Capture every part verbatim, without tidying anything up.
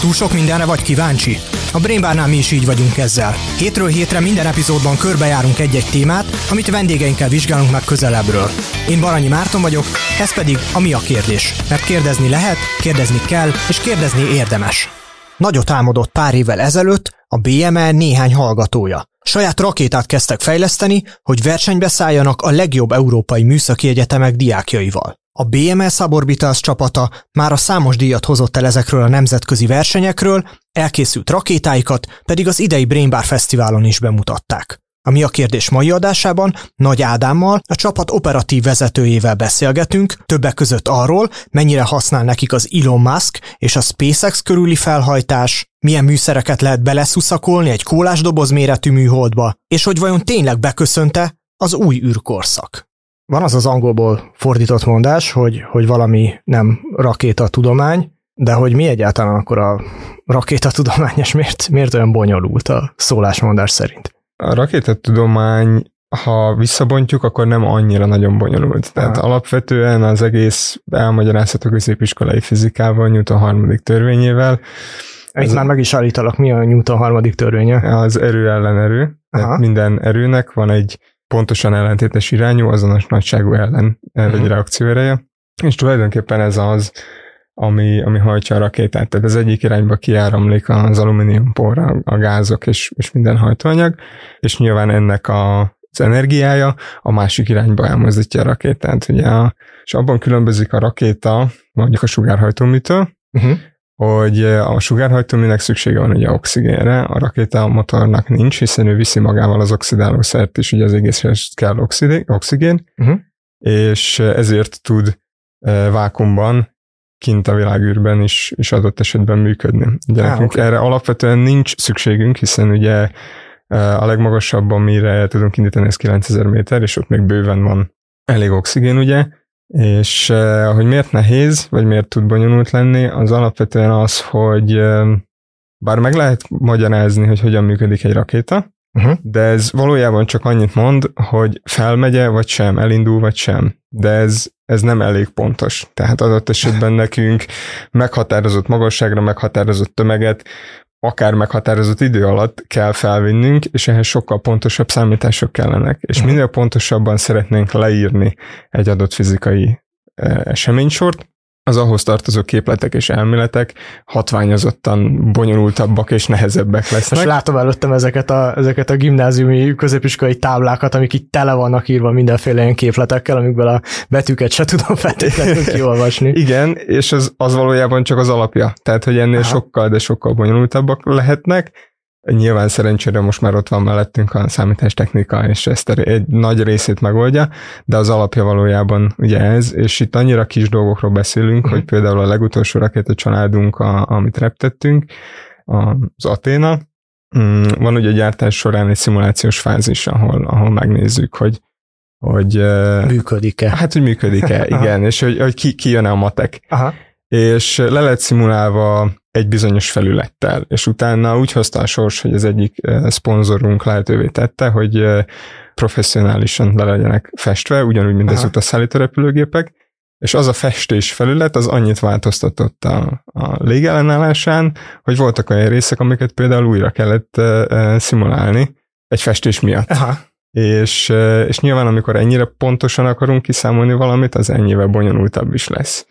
Túl sok mindenre vagy kíváncsi? A Brain Barnál mi is így vagyunk ezzel. Hétről hétre minden epizódban körbejárunk egy-egy témát, amit vendégeinkkel vizsgálunk meg közelebbről. Én Baranyi Márton vagyok, ez pedig a Mi a kérdés. Mert kérdezni lehet, kérdezni kell, és kérdezni érdemes. Nagyot álmodott pár évvel ezelőtt a bé em e néhány hallgatója. Saját rakétát kezdtek fejleszteni, hogy versenybe szálljanak a legjobb európai műszaki egyetemek diákjaival. A bé em e Suborbitals csapata már a számos díjat hozott el ezekről a nemzetközi versenyekről, elkészült rakétáikat pedig az idei Brain Bar Fesztiválon is bemutatták. A Mi a kérdés mai adásában Nagy Ádámmal, a csapat operatív vezetőjével beszélgetünk, többek között arról, mennyire használ nekik az Elon Musk és a SpaceX körüli felhajtás, milyen műszereket lehet beleszuszakolni egy kólásdoboz méretű műholdba, és hogy vajon tényleg beköszönte az új űrkorszak. Van az az angolból fordított mondás, hogy, hogy valami nem rakétatudomány, de hogy mi egyáltalán akkor a rakétatudomány, és miért, miért olyan bonyolult a szólásmondás szerint? A rakétatudomány, ha visszabontjuk, akkor nem annyira nagyon bonyolult. Tehát Aha. alapvetően az egész elmagyarázható középiskolai fizikával, Newton harmadik törvényével. Itt ez már meg is állítalak, mi a Newton harmadik törvénye? Az erő ellen erő. Tehát minden erőnek van egy pontosan ellentétes irányú, azonos nagyságú ellen egy uh-huh. reakcióereje. És tulajdonképpen ez az, ami, ami hajtja a rakétát. Tehát az egyik irányba kiáramlik az alumíniumpor, a, a gázok és, és minden hajtóanyag, és nyilván ennek a, az energiája a másik irányba elmozdítja a rakétát. Ugye a, és abban különbözik a rakéta, mondjuk a sugárhajtóműtől, uh-huh. hogy a sugárhajtóműnek szüksége van ugye oxigénre, a rakéta motornak nincs, hiszen ő viszi magával az oxidálószert is, ugye az egészhez kell oxigén, uh-huh. és ezért tud vákuumban kint a világűrben is, is adott esetben működni. Ugye Á, nekünk okay. erre alapvetően nincs szükségünk, hiszen ugye a legmagasabb, amire tudunk indítani, ez kilencezer méter, és ott még bőven van elég oxigén, ugye, és hogy miért nehéz, vagy miért tud bonyolult lenni, az alapvetően az, hogy bár meg lehet magyarázni, hogy hogyan működik egy rakéta, uh-huh. de ez valójában csak annyit mond, hogy felmegye, vagy sem, elindul, vagy sem. De ez, ez nem elég pontos. Tehát adott esetben nekünk meghatározott magasságra, meghatározott tömeget, akár meghatározott idő alatt kell felvinnünk, és ehhez sokkal pontosabb számítások kellenek. És uh-huh. minél pontosabban szeretnénk leírni egy adott fizikai eseménysort, az ahhoz tartozó képletek és elméletek hatványozottan bonyolultabbak és nehezebbek lesznek. Most látom előttem ezeket a, ezeket a gimnáziumi középiskolai táblákat, amik itt tele vannak írva mindenféle ilyen képletekkel, amikből a betűket se tudom feltétlenül kiolvasni. Igen, és az, az valójában csak az alapja. Tehát, hogy ennél Aha. sokkal, de sokkal bonyolultabbak lehetnek. Nyilván szerencsére most már ott van mellettünk a számítástechnika, és ezt egy nagy részét megoldja, de az alapja valójában ugye ez, és itt annyira kis dolgokról beszélünk, uh-huh. hogy például a legutolsó rakéta családunk, a, amit reptettünk, az Athena, van ugye a gyártás során egy szimulációs fázis, ahol, ahol megnézzük, hogy hogy működik-e. Hát, hogy működik-e, igen, és hogy, hogy ki, ki jön-e a matek. Aha. És le lett szimulálva egy bizonyos felülettel, és utána úgy hozta a sors, hogy az egyik szponzorunk lehetővé tette, hogy professzionálisan le legyenek festve, ugyanúgy, mint az utasszállító repülőgépek, és az a festés felület, az annyit változtatott a, a légellenállásán, hogy voltak olyan részek, amiket például újra kellett uh, szimulálni egy festés miatt. Aha. És, uh, és nyilván, amikor ennyire pontosan akarunk kiszámolni valamit, az ennyivel bonyolultabb is lesz.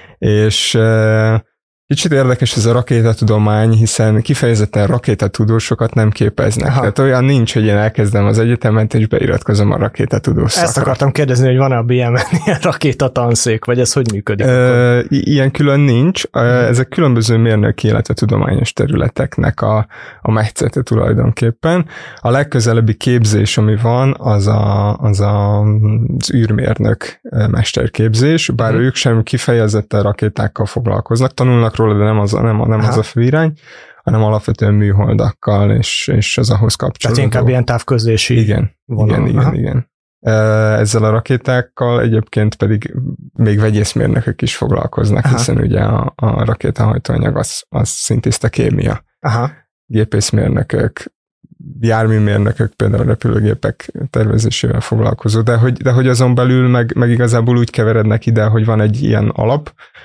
És uh, kicsit érdekes ez a rakétatudomány, hiszen kifejezetten rakétatudósokat nem képeznek. Aha. Tehát olyan nincs, hogy én elkezdem az egyetemet, és beiratkozom a rakétatudós szakra. Ezt akartam kérdezni, hogy van-e a bé em en ilyen rakétatanszék, vagy ez hogy működik? Ö, ilyen külön nincs. Ezek különböző mérnöki, illetve tudományos területeknek a, a metszete tulajdonképpen. A legközelebbi képzés, ami van, az a, az, a, az űrmérnök mesterképzés, bár hmm. ők sem kifejezetten rakétákkal foglalkoznak, tanulnak róla, de nem az, nem, nem az a főirány, hanem alapvetően műholdakkal, és, és az ahhoz kapcsolódó. Tehát inkább ilyen távközlési Igen, vonal. igen, igen, igen. Ezzel a rakétákkal egyébként pedig még vegyészmérnökök is foglalkoznak, Aha. hiszen ugye a, a rakétahajtóanyag az, az szintiszta kémia. Aha. Gépészmérnökök, járműmérnökök, például repülőgépek tervezésével foglalkozó, de hogy, de hogy azon belül meg, meg igazából úgy keverednek ide, hogy van egy ilyen alap,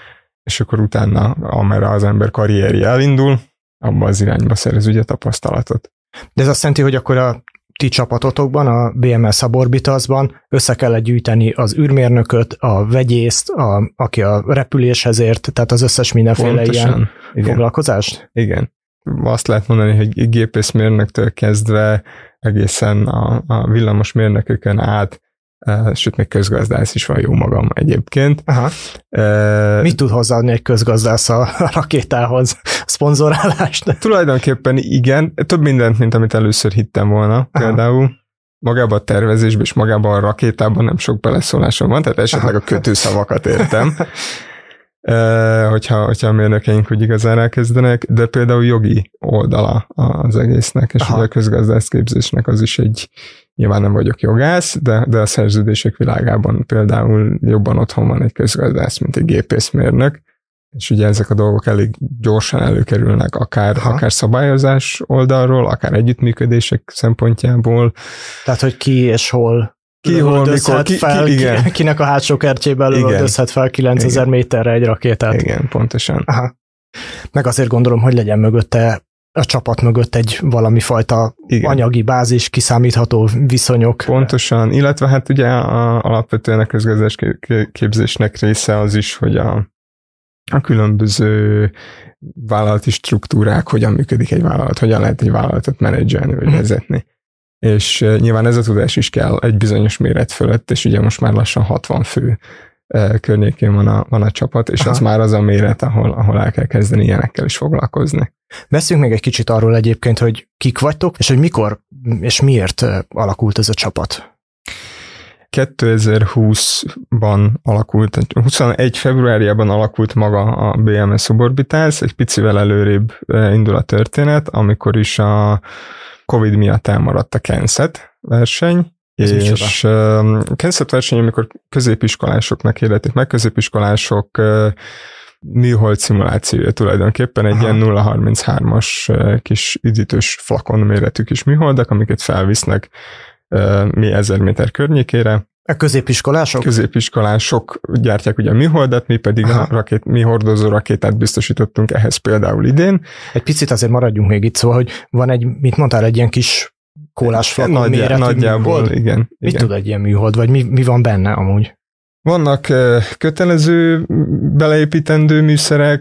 és akkor utána, amerre az ember karrierje elindul, abba az irányba szerez ugye tapasztalatot. De ez azt jelenti, hogy akkor a ti csapatotokban, a bé em es Suborbitalsban össze kellett gyűjteni az űrmérnököt, a vegyészt, a, aki a repüléshez ért, tehát az összes mindenféle Pontosan. ilyen igen. foglalkozást? Igen. Azt lehet mondani, hogy gépészmérnöktől kezdve egészen a, a villamosmérnökökön át, Uh, sőt, még közgazdász is van, jó magam egyébként. Aha. Uh, Mit tud hozzáadni egy közgazdász a rakétához? Szponzorálást? Tulajdonképpen igen, több mindent, mint amit először hittem volna. Aha. Például magában a tervezésben és magában a rakétában nem sok beleszólásom van, tehát esetleg Aha. a kötőszavakat értem. Uh, hogyha, hogyha a mérnökeink úgy igazán elkezdenek, de például jogi oldala az egésznek, és ugye a közgazdászképzésnek az is egy, nyilván nem vagyok jogász, de, de a szerződések világában például jobban otthon van egy közgazdász, mint egy gépészmérnök, és ugye ezek a dolgok elég gyorsan előkerülnek, akár, akár szabályozás oldalról, akár együttműködések szempontjából. Tehát, hogy ki és hol Ki, hol, mikor, ki, fel, ki, igen. Ki, kinek a hátsó kertjében lövöldözhet fel kilencezer igen. méterre egy rakétát. Igen, pontosan. Aha. Meg azért gondolom, hogy legyen mögötte, a csapat mögött egy valami fajta igen. anyagi bázis, kiszámítható viszonyok. Pontosan, illetve hát ugye a, alapvetően a közgazdás képzésnek része az is, hogy a, a különböző vállalati struktúrák, hogyan működik egy vállalat, hogyan lehet egy vállalatot menedzselni vagy vezetni. És nyilván ez a tudás is kell egy bizonyos méret fölött, és ugye most már lassan hatvan fő környékén van a, van a csapat, és Aha. az már az a méret, ahol, ahol el kell kezdeni ilyenekkel is foglalkozni. Beszéljünk még egy kicsit arról egyébként, hogy kik vagytok, és hogy mikor és miért alakult ez a csapat? kétezer-húszban alakult, huszonegy februárjában alakult maga a bé em es Suborbitals, egy picivel előrébb indul a történet, amikor is a Covid miatt elmaradt a Kenset verseny, ez és uh, Kenset verseny, amikor középiskolásoknak hirdetik meg, középiskolások uh, műhold szimulációja tulajdonképpen egy Aha. ilyen nulla harminchárom-as uh, kis üdítős flakon méretű kis műholdak, amiket felvisznek uh, mi ezer méter környékére. A középiskolások? Középiskolások gyártják ugye a műholdat, mi pedig Aha. a rakét, mi hordozó rakétát biztosítottunk ehhez például idén. Egy picit azért maradjunk még itt, szóval, hogy van egy, mit mondtál, egy ilyen kis kólás flakon Nagyjá, méretű nagyjából, műhold? Igen. Mit igen. tud egy ilyen műhold, vagy mi, mi van benne amúgy? Vannak uh, kötelező beleépítendő műszerek,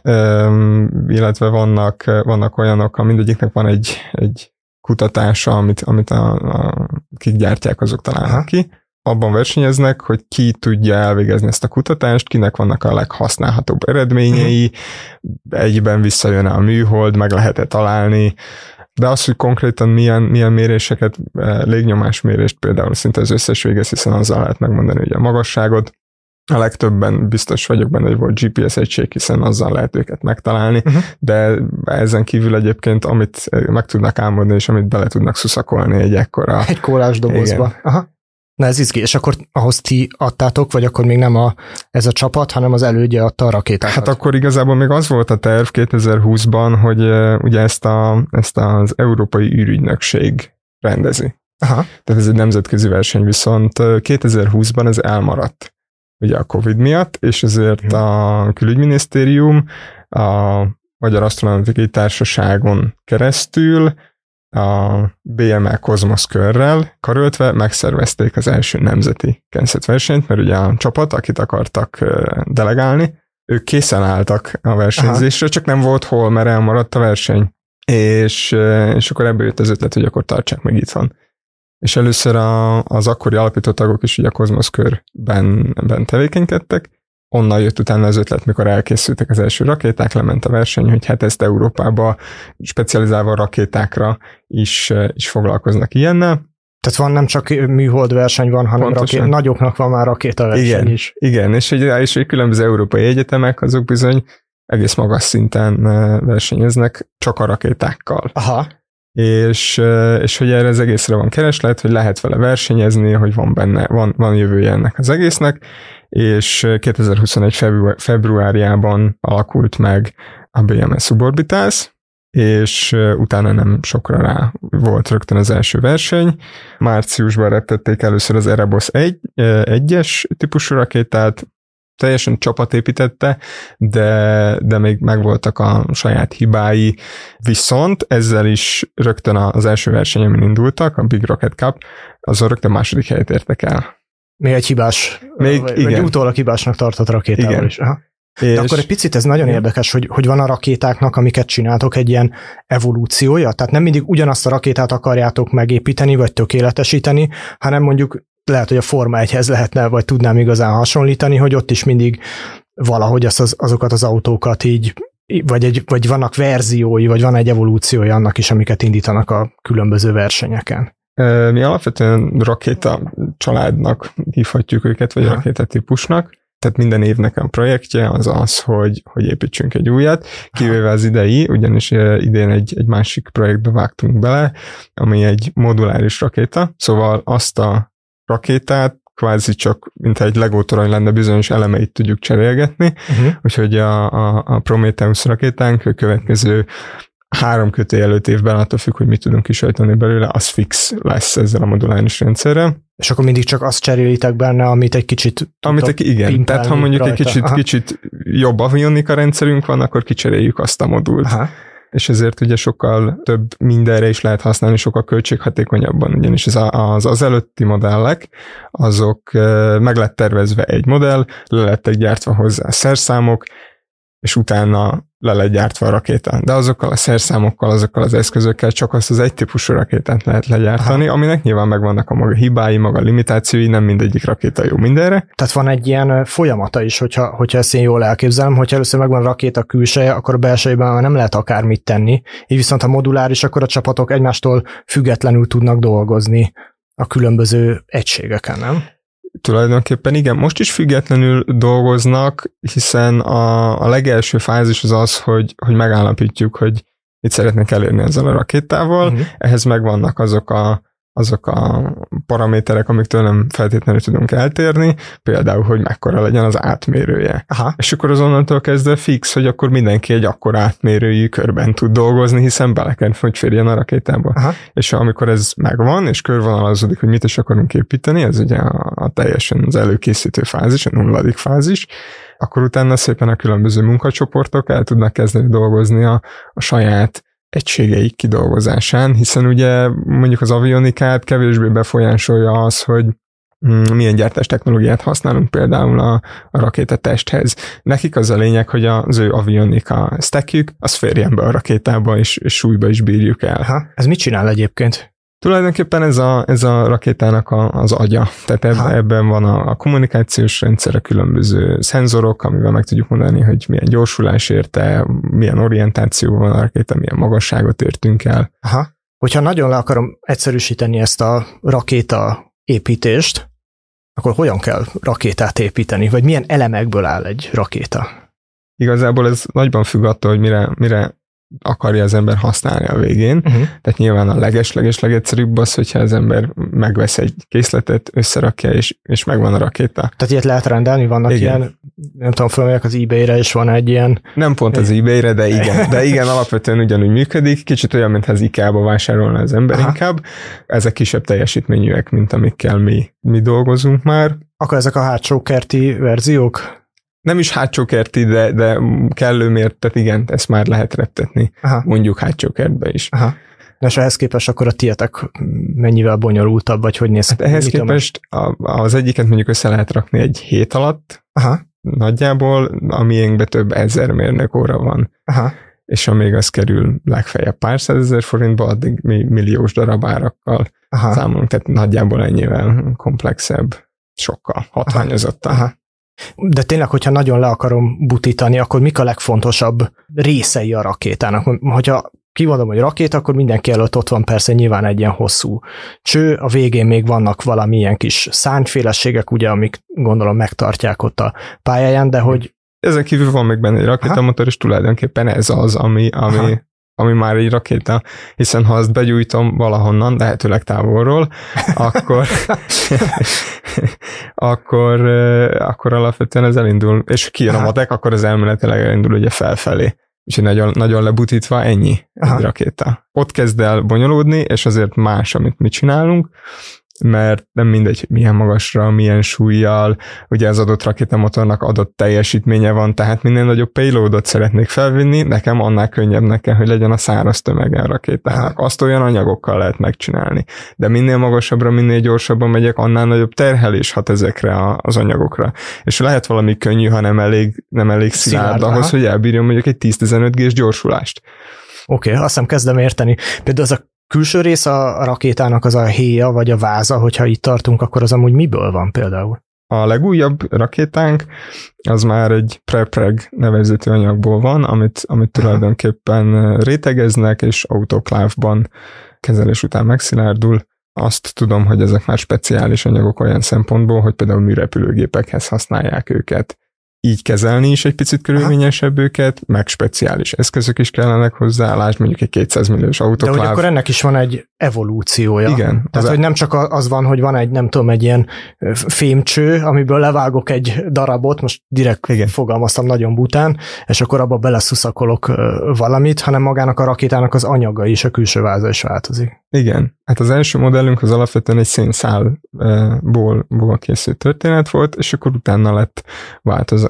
um, illetve vannak, uh, vannak olyanok, mindegyiknek van egy, egy kutatása, amit, amit a, a, kik gyártják, azok találnak Aha. ki. Abban versenyeznek, hogy ki tudja elvégezni ezt a kutatást, kinek vannak a leghasználhatóbb eredményei, egyben visszajön a műhold, meg lehet-e találni, de az, hogy konkrétan milyen, milyen méréseket, légnyomásmérést például szinte az összes végez, hiszen azzal lehet megmondani ugye a magasságot. A legtöbben biztos vagyok benne, hogy volt gé pé es egység, hiszen azzal lehet őket megtalálni, uh-huh. de ezen kívül egyébként, amit meg tudnak álmodni, és amit bele tudnak szuszakolni egy ekkora... Egy kólás dobozba. Aha. Na ez izgi, és akkor ahhoz ti adtátok, vagy akkor még nem a, ez a csapat, hanem az elődje adta a rakétákat? Hát akkor igazából még az volt a terv kétezer-húszban, hogy uh, ugye ezt, a, ezt az Európai űrügynökség rendezi. Aha. Tehát ez egy nemzetközi verseny, viszont kétezer-húszban ez elmaradt ugye a Covid miatt, és ezért a külügyminisztérium a Magyar Asztronautikai Társaságon keresztül a bé em e Cosmos körrel karöltve megszervezték az első nemzeti Kenset versenyt, mert ugye a csapat, akit akartak delegálni, ők készen álltak a versenyzésre, Aha. csak nem volt hol, mert elmaradt a verseny. És, és akkor ebből jött az ötlet, hogy akkor tartsák meg itthon. És először a, az akkori alapító tagok is ugye a Cosmos körben ben tevékenykedtek, onnan jött utána az ötlet, mikor elkészültek az első rakéták, lement a verseny, hogy hát ezt Európába specializálva a rakétákra is, is foglalkoznak ilyennel. Tehát van nem csak műhold verseny van, hanem rakét, nagyoknak van már rakétaverseny igen, is. Igen, és egy, és egy különböző európai egyetemek, azok bizony egész magas szinten versenyeznek csak a rakétákkal. Aha. És, és hogy erre az egészre van kereslet, hogy lehet vele versenyezni, hogy van benne, van, van jövője ennek az egésznek, és kétezer-huszonegy február, februárjában alakult meg a bé em es Suborbitals, és utána nem sokra rá volt rögtön az első verseny. Márciusban reptették először az Erebos egyes típusú rakétát, teljesen csapat építette, de, de még megvoltak a saját hibái, viszont ezzel is rögtön az első versenyemen indultak, a Big Rocket Cup, azon rögtön második helyet értek el. Még egy hibás, még, vagy, igen. vagy utólag hibásnak tartott rakétával igen. is. Aha. És de akkor egy picit ez nagyon érdekes, hogy, hogy van a rakétáknak, amiket csináltok, egy ilyen evolúciója, tehát nem mindig ugyanazt a rakétát akarjátok megépíteni, vagy tökéletesíteni, hanem mondjuk lehet, hogy a Forma egyhez lehetne, vagy tudnám igazán hasonlítani, hogy ott is mindig valahogy azt az, azokat az autókat így, vagy, egy, vagy vannak verziói, vagy van egy evolúciója annak is, amiket indítanak a különböző versenyeken. Mi alapvetően rakéta családnak hívhatjuk őket, vagy rakétatípusnak. Tehát minden évnek a projektje az az, hogy, hogy építsünk egy újat, kivéve az idei, ugyanis idén egy, egy másik projektbe vágtunk bele, ami egy moduláris rakéta, szóval azt a rakétát kvázi csak, mintha egy Lego torony lenne, bizonyos elemeit tudjuk cserélgetni, uh-huh. úgyhogy a, a, a Prometheus rakétánk a következő három kötőjel öt évben, attól függ, hogy mit tudunk kisajtani belőle, az fix lesz ezzel a moduláris rendszerrel. És akkor mindig csak azt cserélitek benne, amit egy kicsit amit egy, igen, tehát ha mondjuk rajta. egy kicsit, kicsit jobb avionika rendszerünk van, akkor kicseréljük azt a modult. Aha. És ezért ugye sokkal több mindenre is lehet használni, sokkal költséghatékonyabban, ugyanis az, az, az előtti modellek, azok meg lett tervezve egy modell, le lettek gyártva hozzá szerszámok, és utána le lett gyártva a rakéta. De azokkal a szerszámokkal, azokkal az eszközökkel csak azt az egy típusú rakétát lehet legyártani, aha. aminek nyilván megvannak a maga hibái, maga limitációi, nem mindegyik rakéta jó mindenre. Tehát van egy ilyen folyamata is, hogyha, hogyha ezt én jól elképzelem, hogyha először megvan a rakéta külseje, akkor a belsejében már nem lehet akármit tenni. Így viszont ha moduláris, akkor a csapatok egymástól függetlenül tudnak dolgozni a különböző egységeken, nem? Tulajdonképpen igen, most is függetlenül dolgoznak, hiszen a, a legelső fázis az az, hogy, hogy megállapítjuk, hogy mit szeretnék elérni ezzel a rakétával, uh-huh. ehhez megvannak azok a, azok a paraméterek, amiktől nem feltétlenül tudunk eltérni, például, hogy mekkora legyen az átmérője. Aha. És akkor azonnantól kezdve fix, hogy akkor mindenki egy akkora átmérőjű körben tud dolgozni, hiszen bele kell, hogy férjen a rakétába. Aha. És amikor ez megvan, és körvonalazódik, hogy mit is akarunk építeni, ez ugye a, a teljesen az előkészítő fázis, a nulladik fázis, akkor utána szépen a különböző munkacsoportok el tudnak kezdeni dolgozni a, a saját egységeik kidolgozásán, hiszen ugye mondjuk az avionikát kevésbé befolyásolja az, hogy milyen gyártás technológiát használunk például a, a rakétatesthez. Nekik az a lényeg, hogy az ő avionika stackjük, az férjen be a rakétába, és, és súlyba is bírjuk el. Ha, ez mit csinál egyébként? Tulajdonképpen ez a, ez a rakétának a, az agya. Tehát ebben, ebben van a, a kommunikációs rendszer, a különböző szenzorok, amivel meg tudjuk mondani, hogy milyen gyorsulás érte, milyen orientáció van a rakéta, milyen magasságot értünk el. Aha. Hogyha nagyon le akarom egyszerűsíteni ezt a rakéta építést, akkor hogyan kell rakétát építeni? Vagy milyen elemekből áll egy rakéta? Igazából ez nagyban függ attól, hogy mire, mire akarja az ember használni a végén. Uh-huh. Tehát nyilván a leges-leges legegyszerűbb az, hogyha az ember megvesz egy készletet, összerakja, és, és megvan a rakéta. Tehát ilyet lehet rendelni? Vannak igen. ilyen, nem tudom, fölmegyek az eBay-re, és van egy ilyen... Nem pont az eBay-re, de igen. De igen, alapvetően ugyanúgy működik. Kicsit olyan, mintha az IKEA-ba vásárolna az ember aha. inkább. Ezek kisebb teljesítményűek, mint amikkel mi, mi dolgozunk már. Akkor ezek a hátsó kerti verziók? Nem is hátsó kerti, de, de kellő mértet, igen, ezt már lehet reptetni. Aha. Mondjuk hátsó kertbe is. Aha. És ehhez képest akkor a tietek mennyivel bonyolultabb, vagy hogy néz ki? Hát ehhez képest a, az egyiket mondjuk össze lehet rakni egy hét alatt, aha. nagyjából, a miénkbe több ezer mérnökóra van. Aha. És amíg az kerül legfeljebb pár százezer forintba, addig mi milliós darab árakkal aha. számolunk, tehát nagyjából ennyivel komplexebb, sokkal hatványozottan. Aha. Aha. De tényleg, hogyha nagyon le akarom butítani, akkor mik a legfontosabb részei a rakétának? Hogyha kimondom, hogy rakéta, akkor mindenki előtt ott van persze nyilván egy ilyen hosszú cső, a végén még vannak valamilyen kis szárnyféleségek, ugye, amik gondolom megtartják ott a pályáján, de hogy... Ezen kívül van még benne egy rakétamotor, és tulajdonképpen ez az, ami, ami, ami már egy rakéta, hiszen ha azt begyújtom valahonnan, lehetőleg távolról, akkor, akkor, akkor alapvetően ez elindul, és kijön a matek, akkor az elméletileg elindul ugye felfelé. Úgyhogy nagyon, nagyon lebutítva ennyi egy rakéta. Ott kezd el bonyolódni, és azért más, amit mi csinálunk. mert nem mindegy, hogy milyen magasra, milyen súlyjal, ugye az adott rakétamotornak adott teljesítménye van, tehát minél nagyobb payloadot szeretnék felvinni, nekem annál könnyebb kell, hogy legyen a száraz tömege a rakétának. Azt olyan anyagokkal lehet megcsinálni. De minél magasabbra, minél gyorsabban megyek, annál nagyobb terhelés hat ezekre az anyagokra. És lehet valami könnyű, ha nem elég, nem elég szilárd, szilárd ahhoz, hogy elbírjon mondjuk egy tíz-tizenöt gés gyorsulást. Oké, okay, azt hiszem kezdem érteni. Például az a külső rész a rakétának az a héja, vagy a váza, hogyha itt tartunk, akkor az amúgy miből van például? A legújabb rakétánk az már egy prepreg nevezetű anyagból van, amit, amit tulajdonképpen rétegeznek, és autoklávban kezelés után megszilárdul. Azt tudom, hogy ezek már speciális anyagok olyan szempontból, hogy például műrepülőgépekhez használják őket. Így kezelni is egy picit körülményesebb őket, meg speciális eszközök is kellenek hozzá, lásd mondjuk egy kétszáz milliós autokláv. De hogy akkor ennek is van egy evolúciója. Igen. Tehát, hogy nem csak az van, hogy van egy, nem tudom, egy ilyen fémcső, amiből levágok egy darabot, most direkt igen. fogalmaztam nagyon bután, és akkor abba beleszuszakolok valamit, hanem magának a rakétának az anyaga is, a külső váza is változik. Igen. Hát az első modellünk az alapvetően egy szénszálból készült történet volt, és akkor utána lett változ,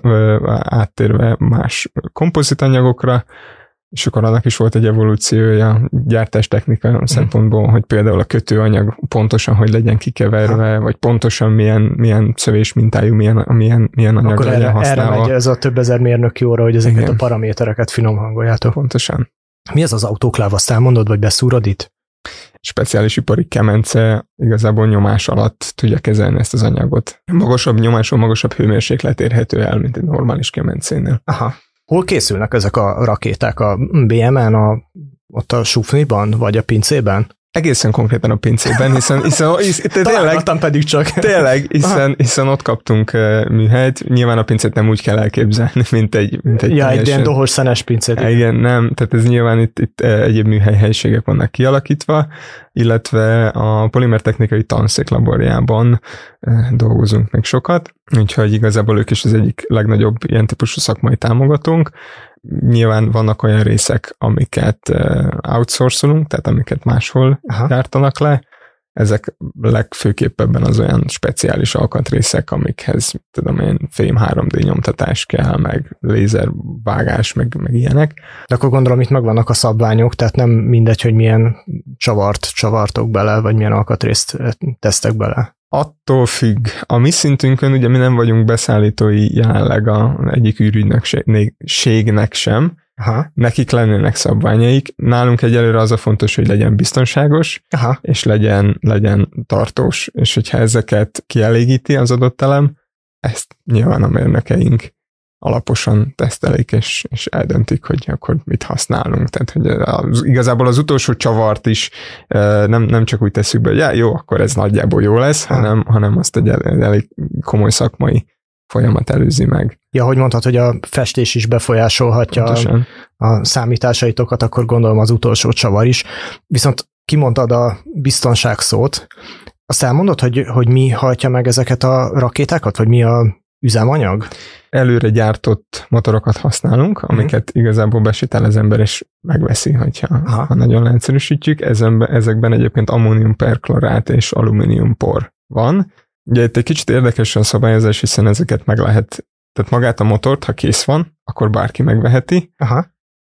áttérve más kompozitanyagokra, és akkor annak is volt egy evolúciója gyártástechnikai hmm. szempontból, hogy például a kötőanyag pontosan hogy legyen kikeverve, ha. vagy pontosan milyen, milyen szövés mintájú, milyen, milyen, milyen anyag akkor legyen erre, használva. Erre megy ez a több ezer mérnöki óra, hogy ezeket igen. a paramétereket finom hangoljátok. Pontosan. Mi ez az autokláv, azt elmondod, vagy beszúrod itt? Speciális ipari kemence igazából nyomás alatt tudja kezelni ezt az anyagot. Magasabb nyomáson, magasabb hőmérséklet érhető el, mint egy normális kemencénél. Aha. Hol készülnek ezek a rakéták? A bé em en, a, ott a Sufniban, vagy a pincében? Egészen konkrétan a pincében, hiszen, hiszen, hiszen tényleg, pedig csak. Tényleg, hiszen, hiszen ott kaptunk uh, műhelyt, nyilván a pincét nem úgy kell elképzelni, mint egy mint egy ja, egy ilyen dohos szenes pincét. Igen, nem, tehát ez nyilván itt, itt egyéb műhely helyiségek vannak kialakítva, illetve a polimertechnikai tanszék laborjában uh, dolgozunk meg sokat, úgyhogy igazából ők is az egyik legnagyobb ilyen típusú szakmai támogatónk. Nyilván vannak olyan részek, amiket outsourcolunk, tehát amiket máshol Aha. gyártanak le. Ezek legfőképp ebben az olyan speciális alkatrészek, amikhez tudom én fém három dé nyomtatás kell, meg lézervágás, meg, meg ilyenek. De akkor gondolom itt megvannak a szabványok, tehát nem mindegy, hogy milyen csavart csavartok bele, vagy milyen alkatrészt tesztek bele. Attól függ. A mi szintünkön ugye mi nem vagyunk beszállítói jelenleg a egyik űrügynökségnek sem. Aha. Nekik lennének szabványaik. Nálunk egyelőre az a fontos, hogy legyen biztonságos, Aha. és legyen, legyen tartós. És hogyha ezeket kielégíti az adott elem, ezt nyilván a mérnökeink alaposan tesztelik, és, és eldöntik, hogy akkor mit használunk. Tehát, hogy az, igazából az utolsó csavart is nem, nem csak úgy tesszük be, hogy já, jó, akkor ez nagyjából jó lesz, hanem, hanem azt egy elég, elég komoly szakmai folyamat előzi meg. Ja, hogy mondtad, hogy a festés is befolyásolhatja a, a számításaitokat, akkor gondolom az utolsó csavar is. Viszont kimondtad a biztonság szót. Azt elmondod, hogy, hogy mi hajtja meg ezeket a rakétákat, vagy mi a üzemanyag? Előre gyártott motorokat használunk, amiket mm. igazából besétál az ember, és megveszi, hogyha ha nagyon leegyszerűsítjük. Ezenbe, ezekben egyébként ammónium perklorát és alumínium por van. Ugye itt egy kicsit érdekes a szabályozás, hiszen ezeket meg lehet, tehát magát a motort, ha kész van, akkor bárki megveheti. Aha.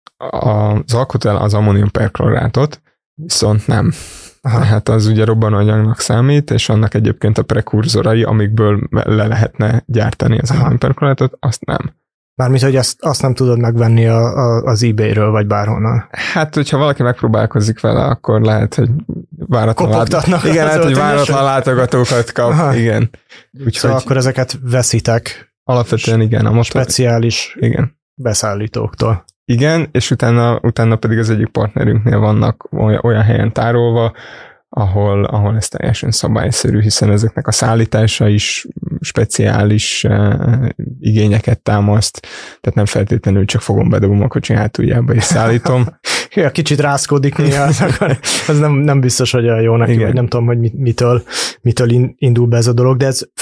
Az alkotóelem az ammónium perklorátot, viszont nem. Aha. Tehát az ugye robbanóanyagnak számít, és annak egyébként a prekurzorai, amikből le lehetne gyártani az ammónium perklorátot, azt nem. Mármint, hogy azt, azt nem tudod megvenni a, a, az eBay-ről, vagy bárhonnan. Hát, hogyha valaki megpróbálkozik vele, akkor lehet, hogy váratlan, lát... igen, lehet, hogy váratlan látogatókat kap. Aha. Igen. Úgyhogy szóval akkor ezeket veszitek. Alapvetően igen. A motor... Speciális igen. beszállítóktól. Igen, és utána, utána pedig az egyik partnerünknél vannak olyan, olyan helyen tárolva, ahol, ahol ez teljesen szabályszerű, hiszen ezeknek a szállítása is speciális uh, igényeket támaszt, tehát nem feltétlenül csak fogom, bedobom a kocsi hátuljába és szállítom. Ja, kicsit rászkódik néha, az nem, nem biztos, hogy jó neki, vagy nem tudom, hogy mitől, mitől indul be ez a dolog, de ez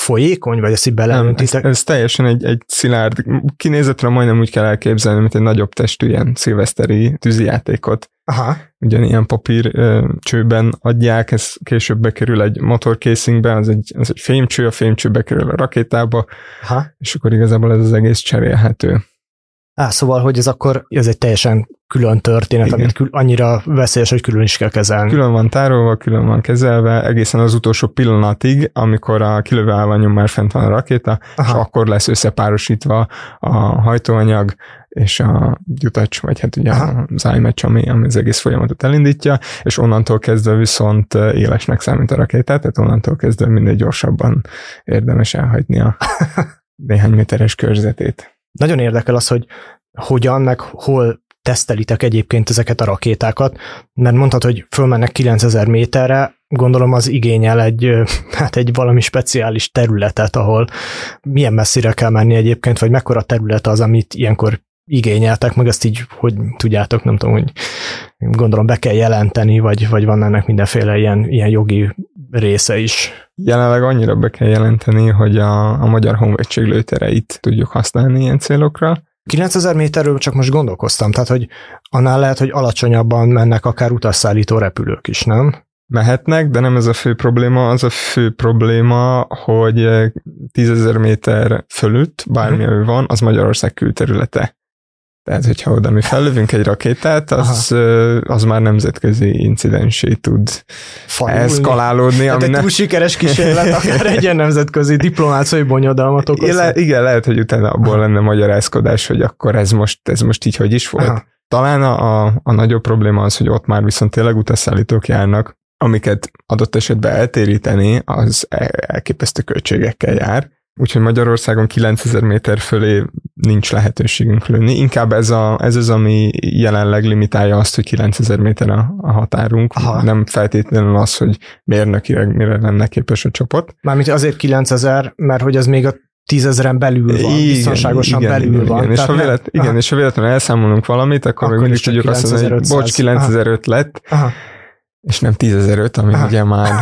folyékony, vagy ezt így beleöntitek? Ez, ez teljesen egy, egy szilárd, kinézetre majdnem úgy kell elképzelni, mint egy nagyobb testű ilyen szilveszteri tűzijátékot. Aha. Ugyanilyen papír ö, csőben adják, ez később bekerül egy motorcasingbe, az egy, az egy fémcső, a fémcső bekerül a rakétába, aha, és akkor igazából ez az egész cserélhető. Á, szóval, hogy ez akkor ez egy teljesen külön történet, igen, amit kül, annyira veszélyes, hogy külön is kell kezelni. Külön van tárolva, külön van kezelve, egészen az utolsó pillanatig, amikor a kilövő állványon már fent van a rakéta, aha, és akkor lesz összepárosítva a hajtóanyag és a gyutacs, vagy hát ugye aha, az iMatch, ami, ami az egész folyamatot elindítja, és onnantól kezdve viszont élesnek számít a rakétát, tehát onnantól kezdve minél gyorsabban érdemes elhagyni a néhány méteres körzetét. Nagyon érdekel az, hogy hogyan, meg hol tesztelitek egyébként ezeket a rakétákat, mert mondtad, hogy fölmennek kilencezer méterre, gondolom az igényel egy, hát egy valami speciális területet, ahol milyen messzire kell menni egyébként, vagy mekkora terület az, amit ilyenkor igényeltek, meg ezt így, hogy tudjátok, nem tudom, hogy gondolom be kell jelenteni, vagy, vagy van ennek mindenféle ilyen, ilyen jogi része is. Jelenleg annyira be kell jelenteni, hogy a, a Magyar Honvédség lőtereit tudjuk használni ilyen célokra. kilencezer méterről csak most gondolkoztam, tehát hogy annál lehet, hogy alacsonyabban mennek akár utasszállító repülők is, nem? Mehetnek, de nem ez a fő probléma. Az a fő probléma, hogy tízezer méter fölött bármi, ami van, az Magyarország külterülete. Tehát, hogyha oda mi fellövünk egy rakétát, az, az már nemzetközi incidensé tud Falulni. eszkalálódni. Hát egy túl sikeres kísérlet, akár egy ilyen nemzetközi diplomáciai bonyodalmat okoz. Le, igen, lehet, hogy utána abból lenne magyarázkodás, hogy akkor ez most, ez most így, hogy is volt. Aha. Talán a, a, a nagyobb probléma az, hogy ott már viszont tényleg utasszállítók járnak, amiket adott esetben eltéríteni, az elképesztő költségekkel jár. Úgyhogy Magyarországon kilencezer méter fölé nincs lehetőségünk lőni. Inkább ez, a, ez az, ami jelenleg limitálja azt, hogy kilencezer méter a, a határunk. Aha. Nem feltétlenül az, hogy mérnökileg mire lenne képes a csapat. Mármint azért kilencezer, mert hogy az még a tízezeren belül van, igen, biztonságosan igen, belül igen, van. Igen, és ha, vélet, igen és ha véletlenül elszámolunk valamit, akkor, akkor még mindig tudjuk azt mondani, hogy bocs, kilencezer-öt lett. Aha. És nem tízezer-öt, ami aha, ugye már...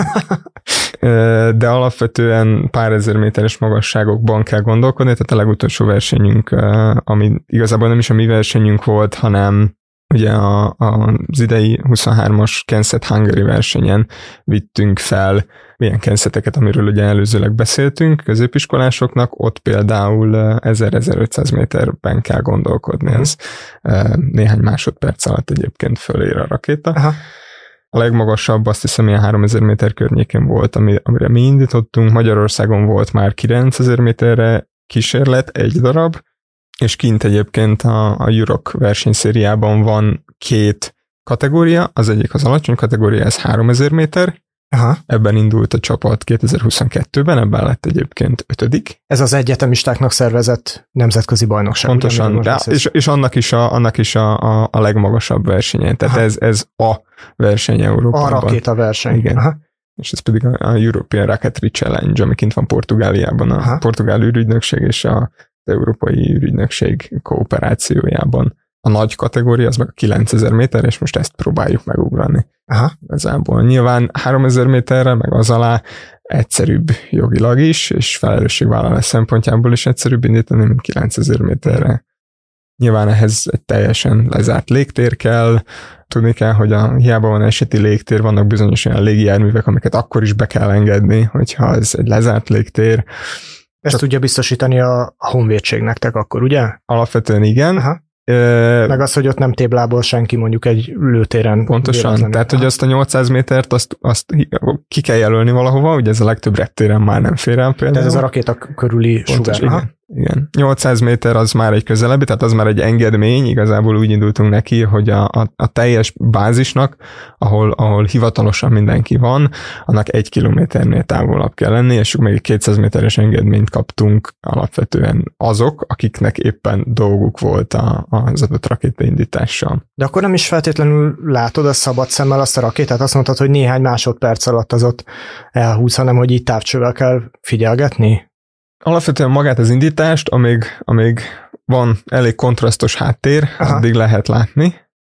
De alapvetően pár ezer méteres magasságokban kell gondolkodni, tehát a legutolsó versenyünk, ami igazából nem is a mi versenyünk volt, hanem ugye a, a, az idei huszonhármas Kensett Hungary versenyen vittünk fel ilyen kenszeteket, amiről ugye előzőleg beszéltünk középiskolásoknak, ott például ezer-ezerötszáz méterben kell gondolkodni, ez néhány másodperc alatt egyébként fölér a rakéta. Aha. A legmagasabb azt hiszem ilyen háromezer méter környéken volt, ami, amire mi indítottunk. Magyarországon volt már kilencezer méterre kísérlet, egy darab, és kint egyébként a, a Euroc versenyszériában van két kategória, az egyik az alacsony kategória, ez háromezer méter, aha, ebben indult a csapat kétezer-huszonkettőben, ebben lett egyébként ötödik. Ez az egyetemistáknak szervezett nemzetközi bajnokság. Pontosan, de, és, és annak is a, annak is a, a, a legmagasabb versenyen, tehát ez, ez a verseny Európában. A rakéta verseny. Igen. Aha. És ez pedig a, a European Rocketry Challenge, ami kint van Portugáliában, a aha, portugál űrügynökség és az Európai űrügynökség kooperációjában. A nagy kategória az meg a kilencezer méter, és most ezt próbáljuk megugrani. Aha. Igazából nyilván háromezer méterre, meg az alá egyszerűbb jogilag is, és felelősségvállalás szempontjából is egyszerűbb indítani, mint kilencezer méterre. Nyilván ehhez egy teljesen lezárt légtér kell, tudni kell, hogy a, hiába van eseti légtér, vannak bizonyos olyan légijárművek, amiket akkor is be kell engedni, hogyha ez egy lezárt légtér. Ezt tudja biztosítani a honvédség nektek akkor, ugye? Alapvetően igen. Aha. Meg az, hogy ott nem téblából senki mondjuk egy lőtéren. Pontosan, véletlenül. Tehát, hogy azt a nyolcszáz métert, azt, azt ki kell jelölni valahova, ugye ez a legtöbb reptéren már nem fér el például. Tehát ez a rakéta körüli pontos, sugár. Igen, igen. nyolcszáz méter az már egy közelebbi, tehát az már egy engedmény, igazából úgy indultunk neki, hogy a, a, a teljes bázisnak, ahol, ahol hivatalosan mindenki van, annak egy kilométernél távolabb kell lenni, és még egy kétszáz méteres engedményt kaptunk alapvetően azok, akiknek éppen dolguk volt a, az adott rakétaindítással. De akkor nem is feltétlenül látod a szabad szemmel azt a rakétát, azt mondtad, hogy néhány másodperc alatt az ott elhúz, hanem hogy így távcsővel kell figyelgetni? Alapvetően magát az indítást, amíg, amíg van elég kontrasztos háttér, aha, addig lehet látni,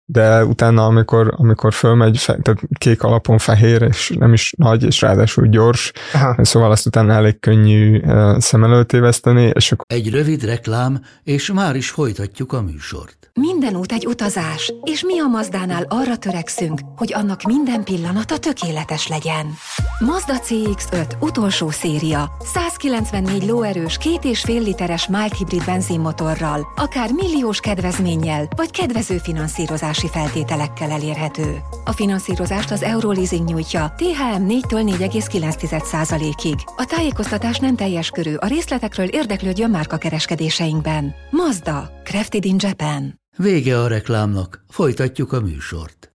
de utána, amikor, amikor fölmegy, fe, tehát kék alapon fehér, és nem is nagy, és ráadásul gyors, aha. Szóval azt utána elég könnyű szem előtt téveszteni. És akkor... Egy rövid reklám, és már is folytatjuk a műsort. Minden út egy utazás, és mi a Mazdánál arra törekszünk, hogy annak minden pillanata tökéletes legyen. Mazda cé iksz öt utolsó széria, százkilencvennégy lóerős, két és fél literes mild hibrid benzinmotorral, akár milliós kedvezménnyel, vagy kedvező finanszírozási feltételekkel elérhető. A finanszírozást az Euroleasing nyújtja té há em négytől négy egész kilenc százalékig. A tájékoztatás nem teljes körű, a részletekről érdeklődjön márkakereskedéseinkben. Mazda, crafted in Japan. Vége a reklámnak, folytatjuk a műsort.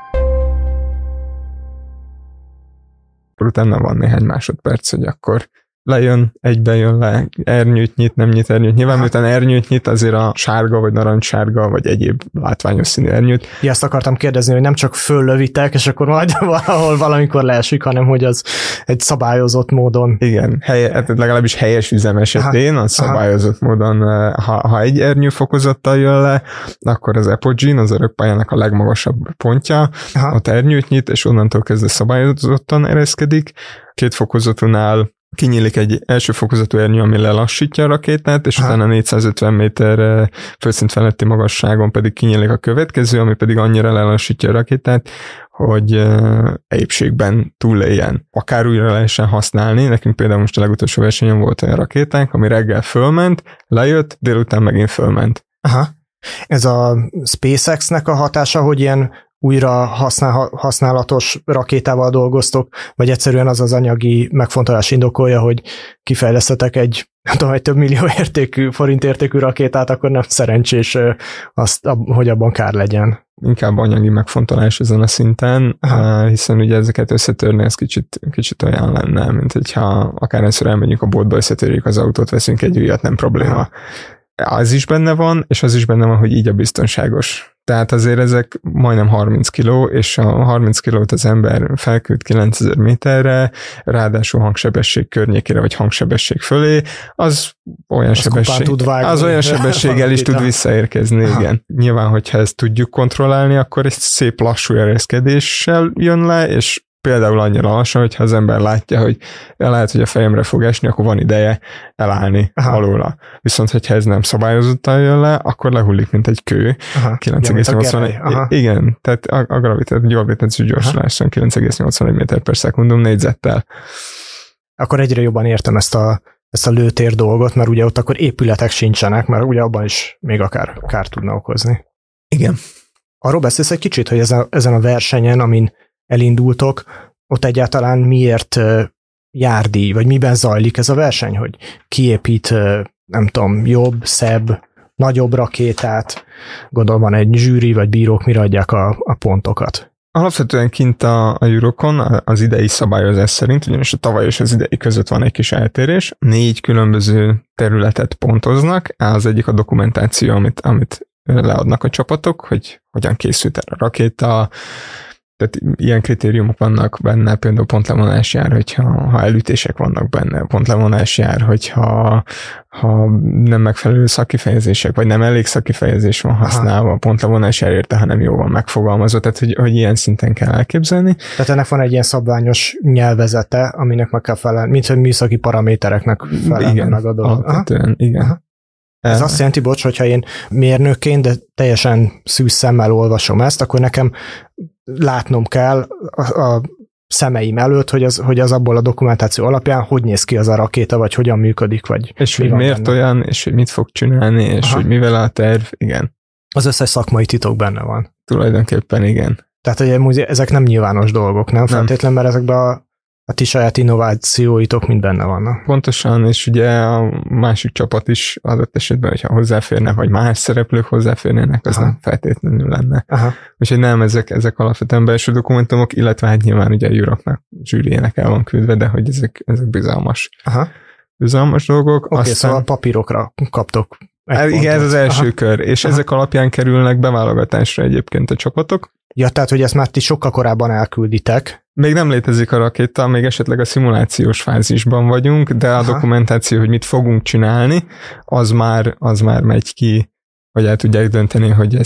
Utána van néhány másodperc, hogy akkor lejön, egyben jön le, ernyőt nyit, nem nyit ernyőt. Nyilván miután ernyőt nyit, azért a sárga, vagy narancssárga, vagy egyéb látványos színű ernyőt. Ja, azt akartam kérdezni, hogy nem csak föllövitek, és akkor majd valahol valamikor leesik, hanem hogy az egy szabályozott módon. Igen, helye, legalábbis helyes üzem esetén, az szabályozott aha. módon, ha, ha egy ernyőfokozattal jön le, akkor az Apogee, az örökpályának a legmagasabb pontja, aha. ott ernyőt nyit, és onnantól kezdve szabályozottan ereszkedik. Két fokozatúnál kinyílik egy első fokozatú ernyő, ami lelassítja a rakétát, és ha. utána négyszázötven méter földszint feletti magasságon pedig kinyílik a következő, ami pedig annyira lelassítja a rakétát, hogy uh, épségben túléljen. Akár újra lehessen használni. Nekünk például most a legutolsó versenyen volt olyan rakétánk, ami reggel fölment, lejött, délután megint fölment. Aha. Ez a SpaceX-nek a hatása, hogy ilyen újra használ, használatos rakétával dolgoztok, vagy egyszerűen az az anyagi megfontolás indokolja, hogy kifejlesztetek egy, nem tudom, egy több millió értékű, forint értékű rakétát, akkor nem szerencsés, azt, hogy abban kár legyen. Inkább anyagi megfontolás ezen a szinten, aha. hiszen ugye ezeket összetörni, ez kicsit, kicsit olyan lenne, mint hogyha akár egyszer elmegyünk a boltba, összetörjük az autót, veszünk egy újat, nem probléma. Aha. Az is benne van, és az is benne van, hogy így a biztonságos. Tehát azért ezek majdnem harminc kiló, és a harminc kilót az ember felküld kilencezer méterre, ráadásul hangsebesség környékére, vagy hangsebesség fölé, az olyan az sebesség, tud vágni, az olyan sebességgel is tud visszaérkezni, aha. igen. Nyilván, hogyha ezt tudjuk kontrollálni, akkor egy szép lassú ereszkedéssel jön le, és például annyira lassan, hogyha az ember látja, hogy lehet, hogy a fejemre fog esni, akkor van ideje elállni aha. alóla. Viszont, hogyha ez nem szabályozottan jön le, akkor lehullik, mint egy kő. kilenc egész nyolcvanegy Igen, tehát a, a gravitáció, gravitáció gyorsuláson kilenc egész nyolcvanegy méter per szekundum négyzettel. Akkor egyre jobban értem ezt a, ezt a lőtér dolgot, mert ugye ott akkor épületek sincsenek, mert ugye abban is még akár kár tudna okozni. Igen. Arról beszélsz egy kicsit, hogy ezen, ezen a versenyen, amin elindultok, ott egyáltalán miért jár díj, vagy miben zajlik ez a verseny, hogy kiépít, nem tudom, jobb, szebb, nagyobb rakétát, gondolom van egy zsűri, vagy bírók, mire adják a, a pontokat? Alapvetően kint a, a Eurocon az idei szabályozás szerint, ugyanis a tavaly és az idei között van egy kis eltérés, négy különböző területet pontoznak, az egyik a dokumentáció, amit, amit leadnak a csapatok, hogy hogyan készült el a rakéta, tehát ilyen kritériumok vannak benne, például pontlevonás jár, hogyha ha elütések vannak benne, pontlevonás jár, hogyha ha nem megfelelő szakifejezések, vagy nem elég szakifejezés van használva, aha. pontlevonás jár érte, hanem jó van megfogalmazva, tehát hogy, hogy ilyen szinten kell elképzelni. Tehát ennek van egy ilyen szabványos nyelvezete, aminek meg kell felelni, mint hogy műszaki paramétereknek felelni meg a dolog. Alapvetően, igen. Aha. Ez azt jelenti, bocs, hogyha én mérnökként, de teljesen szűz szemmel olvasom ezt, akkor nekem látnom kell a, a szemeim előtt, hogy az, hogy az abból a dokumentáció alapján hogy néz ki az a rakéta, vagy hogyan működik, vagy és hogy miért benne. Olyan, és hogy mit fog csinálni, és aha. hogy mivel a terv, igen. Az összes szakmai titok benne van. Tulajdonképpen igen. Tehát, hogy ezek nem nyilvános dolgok, nem, nem. feltétlenül, mert ezekben a A ti saját innovációitok mind benne vannak. Pontosan, és ugye a másik csapat is adott esetben, hogyha hozzáférne, vagy más szereplők hozzáférnének, az aha. nem feltétlenül lenne. Aha. Úgyhogy nem, ezek, ezek alapvetően belső dokumentumok, illetve hát nyilván ugye a Eurocnak, zsűriének el van küldve, de hogy ezek, ezek bizalmas. Aha. Bizalmas dolgok. Oké, okay, szóval papírokra kaptok. Igen, ez az első aha. kör, és aha. ezek alapján kerülnek beválogatásra egyébként a csapatok. Ja, tehát, hogy ezt már ti sokkal korábban elkülditek. Még nem létezik a rakéta, még esetleg a szimulációs fázisban vagyunk, de a aha. dokumentáció, hogy mit fogunk csinálni, az már, az már megy ki, hogy el tudják dönteni, hogy ezt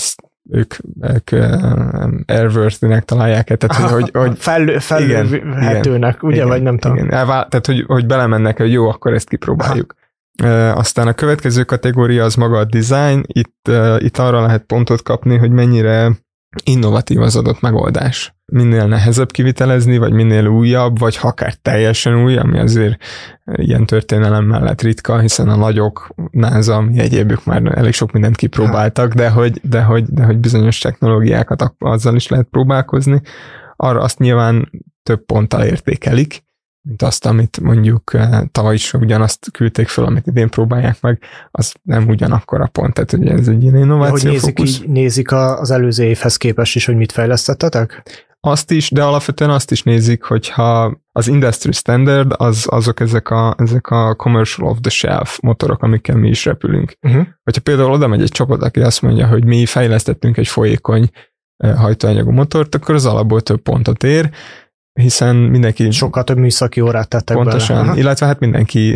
ők, ők airworthy-nek találják, tehát hogy, hogy Fel, felülhetőnek, ugye, igen, vagy nem tudom. Igen, elvál, tehát hogy, hogy belemennek, hogy jó, akkor ezt kipróbáljuk. Uh, aztán a következő kategória az maga a design, itt, uh, itt arra lehet pontot kapni, hogy mennyire innovatív az adott megoldás. Minél nehezebb kivitelezni, vagy minél újabb, vagy ha akár teljesen új, ami azért ilyen történelem mellett ritka, hiszen a nagyok, NASA, mi egyébük már elég sok mindent kipróbáltak, de hogy, de hogy, de hogy bizonyos technológiákat azzal is lehet próbálkozni. Arra azt nyilván több ponttal értékelik, mint azt, amit mondjuk tavaly is ugyanazt küldték fel, amit idén próbálják meg, az nem ugyanakkor a pont, tehát ugye ez egy ilyen innováció ja, hogy nézik, így, nézik az előző évhez képest is, hogy mit fejlesztettetek? Azt is, de alapvetően azt is nézik, hogyha az industry standard, az, azok ezek a, ezek a commercial off the shelf motorok, amikkel mi is repülünk. Uh-huh. Hogyha például oda megy egy csapat, aki azt mondja, hogy mi fejlesztettünk egy folyékony hajtóanyagú motort, akkor az alapból több pontot ér, hiszen mindenki... Sokkal több műszaki órát tettek pontosan, bele. Illetve hát mindenki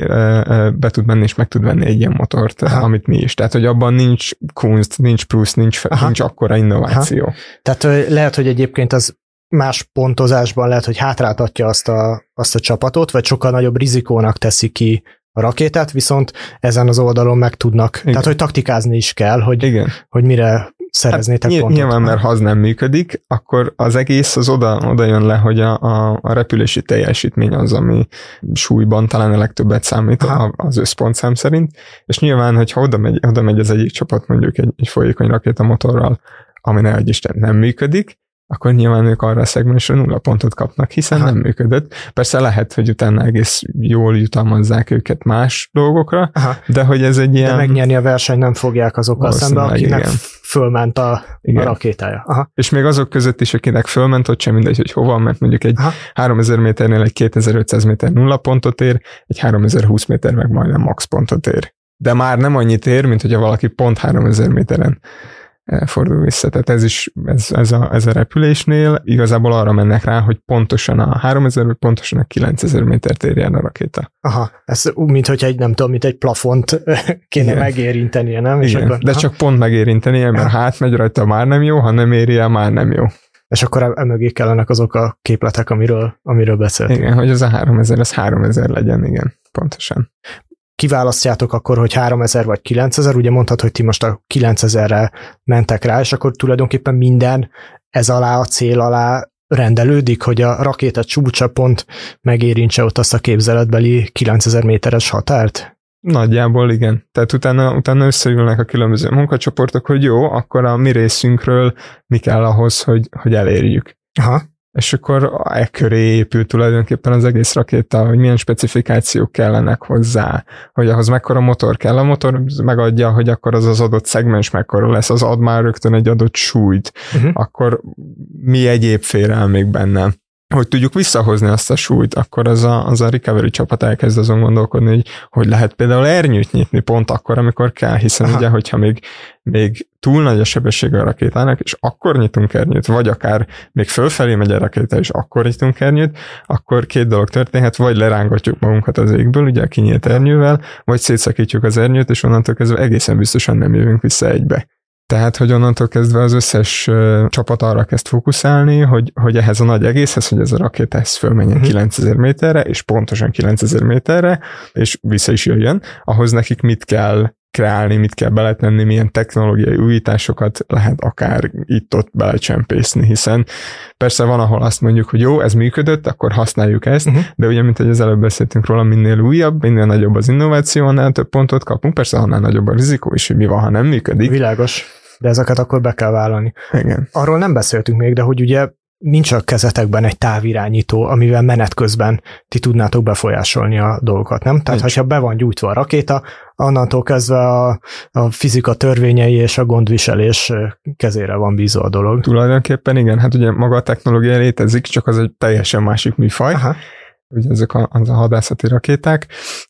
be tud menni és meg tud venni egy ilyen motort, aha, amit mi is. Tehát, hogy abban nincs kunst, nincs plusz, nincs, nincs akkora innováció. Aha. Tehát lehet, hogy egyébként az más pontozásban lehet, hogy hátráltatja azt a, azt a csapatot, vagy sokkal nagyobb rizikónak teszi ki a rakétát, viszont ezen az oldalon meg tudnak. Igen. Tehát, hogy taktikázni is kell, hogy, Igen. hogy mire szereznétek hát, pontot. Nyilván, mert ha az nem működik, akkor az egész az oda, oda jön le, hogy a, a, a repülési teljesítmény az, ami súlyban talán a legtöbbet számít a, az összpontszám szerint, és nyilván, hogyha oda megy, oda megy az egyik csapat mondjuk egy, egy folyékony rakétamotorral, ami ne adj Isten nem működik, akkor nyilván ők arra a szegmensre nulla pontot kapnak, hiszen aha, nem működött. Persze lehet, hogy utána egész jól jutalmazzák őket más dolgokra, aha, de hogy ez egy ilyen... De megnyerni a versenyt nem fogják azokkal szemben, akinek igen. fölment a, a rakétája. Aha. És még azok között is, akinek fölment, ott sem mindegy, hogy hova, mert mondjuk egy aha, háromezer méternél egy kétezer-ötszáz méter nulla pontot ér, egy háromezer-húsz méter meg majdnem max pontot ér. De már nem annyit ér, mint hogyha valaki pont háromezer méteren fordul vissza. Tehát ez is, ez, ez, a, ez a repülésnél igazából arra mennek rá, hogy pontosan a háromezer, vagy pontosan a kilencezer métert érjen a rakéta. Aha, ez úgy, mint hogy egy, nem tudom, mint egy plafont kéne igen. megérintenie, nem? És akkor, de aha, csak pont megérintenie, mert hát megy rajta, már nem jó, ha nem éri el, már nem jó. És akkor emögé kellenek azok a képletek, amiről, amiről beszéltünk. Igen, hogy az a háromezer, az háromezer legyen, igen, pontosan. Kiválasztjátok akkor, hogy háromezer vagy kilencezer, ugye mondtad, hogy ti most a kilencezerre mentek rá, és akkor tulajdonképpen minden ez alá, a cél alá rendelődik, hogy a rakéta csúcsa pont megérintse ott azt a képzeletbeli kilencezer méteres határt? Nagyjából igen. Tehát utána, utána összeülnek a különböző munkacsoportok, hogy jó, akkor a mi részünkről mi kell ahhoz, hogy, hogy elérjük. Aha. És akkor e köré épül tulajdonképpen az egész rakéta, hogy milyen specifikációk kellenek hozzá, hogy ahhoz mekkora motor kell. A motor megadja, hogy akkor az az adott szegmens mekkora lesz, az ad már rögtön egy adott súlyt, uh-huh. akkor mi egyéb fér el még benne. Hogy tudjuk visszahozni azt a súlyt, akkor az a, az a recovery csapat elkezd azon gondolkodni, hogy hogy lehet például ernyőt nyitni pont akkor, amikor kell, hiszen aha, ugye, hogyha még, még túl nagy a sebessége a rakétának, és akkor nyitunk ernyőt, vagy akár még fölfelé megy a rakéta, és akkor nyitunk ernyőt, akkor két dolog történhet, vagy lerángatjuk magunkat az égből, ugye a kinyílt ernyővel, vagy szétszakítjuk az ernyőt, és onnantól kezdve egészen biztosan nem jövünk vissza egybe. Tehát, hogy onnantól kezdve az összes uh, csapat arra kezd fókuszálni, hogy, hogy ehhez a nagy egészhez, hogy ez a rakéta ezt fölmenjen uh-huh. kilencezer méterre, és pontosan kilencezer méterre, és vissza is jöjjön, ahhoz nekik mit kell kreálni, mit kell beletenni, milyen technológiai újításokat lehet akár itt-ott belecsempészni, hiszen persze van, ahol azt mondjuk, hogy jó, ez működött, akkor használjuk ezt, uh-huh. de ugye, mint hogy az előbb beszéltünk róla, minél újabb, minél nagyobb az innováció, annál több pontot kapunk, persze annál nagyobb a rizikó is, hogy mi van, ha nem működik. Világos, de ezeket akkor be kell vállalni. Igen. Arról nem beszéltünk még, de hogy ugye nincs a kezetekben egy távirányító, amivel menet közben ti tudnátok befolyásolni a dolgokat, nem? Tehát, nincs. Ha be van gyújtva a rakéta, onnantól kezdve a, a fizika törvényei és a gondviselés kezére van bízva a dolog. Tulajdonképpen igen, hát ugye maga a technológia létezik, csak az egy teljesen másik műfaj. Aha. Ugye ezek a, az a hadászati rakéták.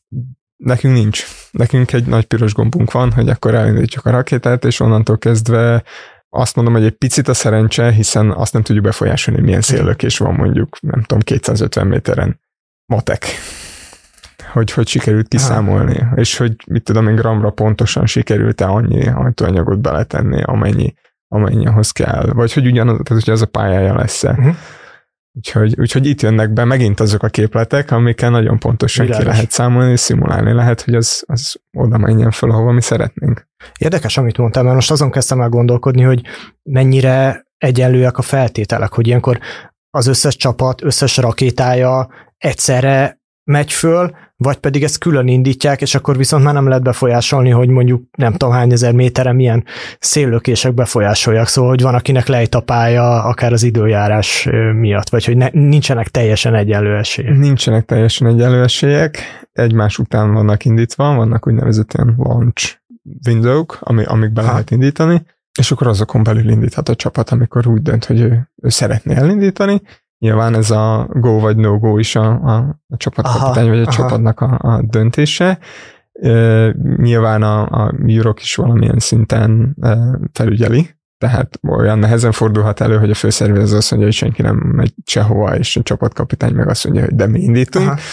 Nekünk nincs. Nekünk egy nagy piros gombunk van, hogy akkor elindítjuk a rakétát, és onnantól kezdve azt mondom, hogy egy picit a szerencse, hiszen azt nem tudjuk befolyásolni, milyen széllökés van mondjuk, nem tudom, kétszázötven méteren matek. Hogy, hogy sikerült kiszámolni, aha, és hogy mit tudom én, gramra pontosan sikerült-e annyi hajtóanyagot beletenni, amennyi amennyi ahhoz kell, vagy hogy ugyanaz, tehát hogy az a pályája lesz. Uh-huh. Úgyhogy, úgyhogy itt jönnek be megint azok a képletek, amikkel nagyon pontosan Világos. Ki lehet számolni, és szimulálni lehet, hogy az, az oda menjen fel, ahova mi szeretnénk. Érdekes, amit mondtál, mert most azon kezdtem el gondolkodni, hogy mennyire egyenlőek a feltételek, hogy ilyenkor az összes csapat, összes rakétája egyszerre megy föl, vagy pedig ezt külön indítják, és akkor viszont már nem lehet befolyásolni, hogy mondjuk nem tudom hány ezer méteren milyen széllökések befolyásolják, szóval, hogy van, akinek lejt a pálya akár az időjárás miatt, vagy hogy ne, nincsenek teljesen egyenlő esélyek. Nincsenek teljesen egyenlő esélyek, egymás után vannak indítva, vannak úgynevezett ilyen launch window-k, ami, amikben ha. lehet indítani, és akkor azokon belül indíthat a csapat, amikor úgy dönt, hogy ő, ő szeretné elindítani. Nyilván ez a go vagy no go is a, a, a csapatkapitány, vagy a aha. csapatnak a, a döntése. E, nyilván a, a Eurok is valamilyen szinten e, felügyeli, tehát olyan nehezen fordulhat elő, hogy a főszervező azt mondja, hogy senki nem megy sehova, és a csapatkapitány meg azt mondja, hogy de mi indítunk. Aha.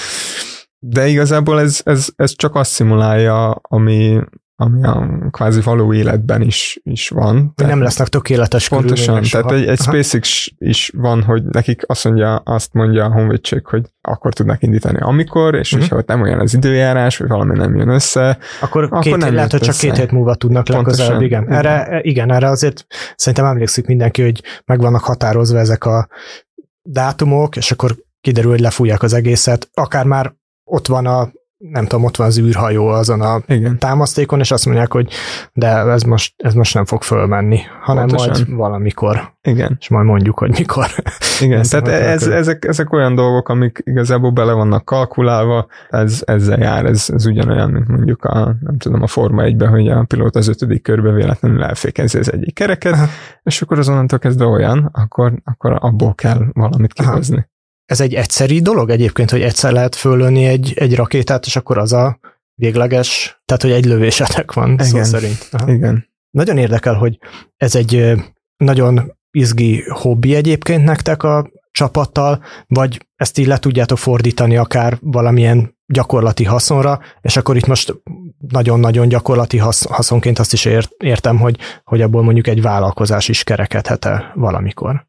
De igazából ez, ez, ez csak azt szimulálja, ami ami a kvázi való életben is, is van. Tehát nem lesznek tökéletes pontosan, tehát egy, egy SpaceX is van, hogy nekik azt mondja, azt mondja a honvédség, hogy akkor tudnak indítani amikor, és uh-huh. hogyha ott nem olyan az időjárás, vagy valami nem jön össze, akkor, akkor két nem lehet, hogy csak két hét múlva tudnak legközelebb, igen. igen. Erre, igen, erre azért szerintem emlékszik mindenki, hogy meg vannak határozva ezek a dátumok, és akkor kiderül, hogy lefújják az egészet, akár már ott van a nem tudom, ott van az űrhajó azon a igen. támasztékon, és azt mondják, hogy de ez most, ez most nem fog fölmenni, hanem pontosan. Majd valamikor. Igen. És majd mondjuk, hogy mikor. Igen, tehát ez, ezek, ezek olyan dolgok, amik igazából bele vannak kalkulálva, ez, ezzel jár, ez, ez ugyanolyan, mint mondjuk a, nem tudom, a Forma egyben, hogy a pilóta az ötödik körbe véletlenül elfékezi az egyik kereket, aha. és akkor azonnantól kezdve olyan, akkor, akkor abból kell valamit kihozni. Aha. Ez egy egyszeri dolog egyébként, hogy egyszer lehet fölölni egy, egy rakétát, és akkor az a végleges, tehát hogy egy lövésetek van, igen. szó szerint. Aha. Igen. Nagyon érdekel, hogy ez egy nagyon izgi hobbi egyébként nektek a csapattal, vagy ezt így le tudjátok fordítani akár valamilyen gyakorlati haszonra, és akkor itt most nagyon-nagyon gyakorlati hasz, haszonként azt is ért, értem, hogy, hogy abból mondjuk egy vállalkozás is kerekedhet-e valamikor.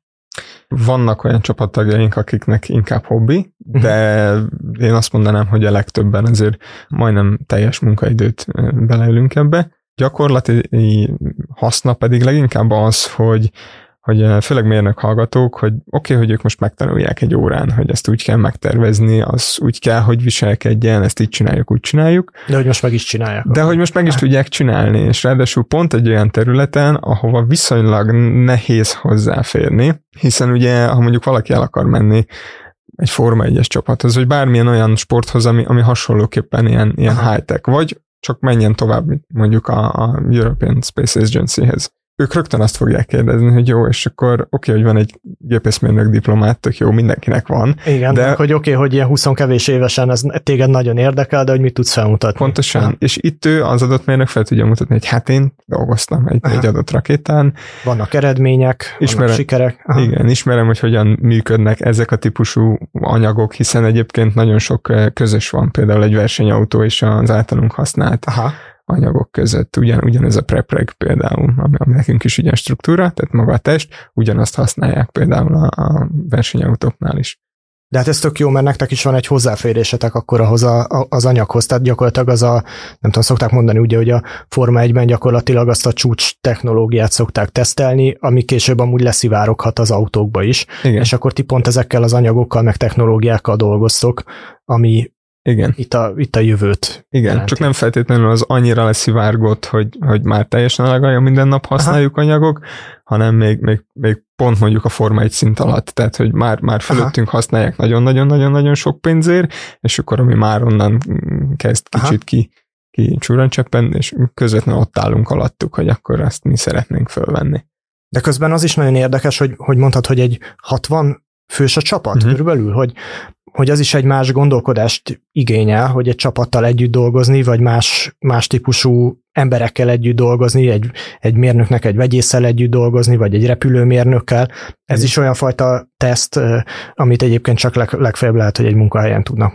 Vannak olyan csapattagjaink, akiknek inkább hobbi, de én azt mondanám, hogy a legtöbben azért majdnem teljes munkaidőt beleülünk ebbe. Gyakorlati haszna pedig leginkább az, hogy, hogy főleg mérnök hallgatók, hogy oké, okay, hogy ők most megtanulják egy órán, hogy ezt úgy kell megtervezni, az úgy kell, hogy viselkedjen, ezt így csináljuk, úgy csináljuk. De hogy most meg is csinálják. De hogy most meg is tudják csinálni, és ráadásul pont egy olyan területen, ahova viszonylag nehéz hozzáférni, hiszen ugye, ha mondjuk valaki el akar menni egy Forma egyes csapathoz, vagy bármilyen olyan sporthoz, ami, ami hasonlóképpen ilyen, ilyen high-tech, vagy csak menjen tovább mondjuk a, a European Space Agency-hez. Ők rögtön azt fogják kérdezni, hogy jó, és akkor oké, okay, hogy van egy gépészmérnök diplomát, tök jó, mindenkinek van. Igen, de hogy oké, okay, hogy ilyen húsz kevés évesen ez téged nagyon érdekel, de hogy mit tudsz felmutatni. Pontosan, ha. És itt ő az adott mérnök fel tudja mutatni, hogy hát én dolgoztam egy, egy adott rakétán. Vannak eredmények, ismerem, vannak sikerek. Aha. Igen, ismerem, hogy hogyan működnek ezek a típusú anyagok, hiszen egyébként nagyon sok közös van, például egy versenyautó és az általunk használt Aha. anyagok között. Ugyan, ugyanez a prepreg például, ami, ami nekünk is ugyan struktúra, tehát maga a test, ugyanazt használják például a, a versenyautóknál is. De hát ez tök jó, mert nektek is van egy hozzáférésetek akkor ahhoz a, a, az anyaghoz, tehát gyakorlatilag az a, nem tudom, szokták mondani ugye, hogy a Forma egyben gyakorlatilag azt a csúcs technológiát szokták tesztelni, ami később amúgy leszivároghat az autókba is, igen. És akkor ti pont ezekkel az anyagokkal, meg technológiákkal dolgoztok, ami Igen. Itt, a, itt a jövőt. Igen, jelenti. Csak nem feltétlenül az annyira leszivárgott, hogy, hogy már teljesen elegalja minden nap használjuk Aha. anyagok, hanem még, még, még pont mondjuk a Forma egy szint alatt, tehát hogy már, már fölöttünk Aha. használják nagyon-nagyon-nagyon-nagyon sok pénzért, és akkor ami már onnan kezd kicsit Aha. ki, ki csúrancseppen, és közvetlenül ott állunk alattuk, hogy akkor azt mi szeretnénk fölvenni. De közben az is nagyon érdekes, hogy, hogy mondtad, hogy egy hatvan fős a csapat uh-huh. körülbelül, hogy hogy az is egy más gondolkodást igényel, hogy egy csapattal együtt dolgozni, vagy más, más típusú emberekkel együtt dolgozni, egy, egy mérnöknek egy vegyésszel együtt dolgozni, vagy egy repülőmérnökkel. Ez mm. is olyan fajta teszt, amit egyébként csak leg, legfeljebb lehet, hogy egy munkahelyen tudnak majd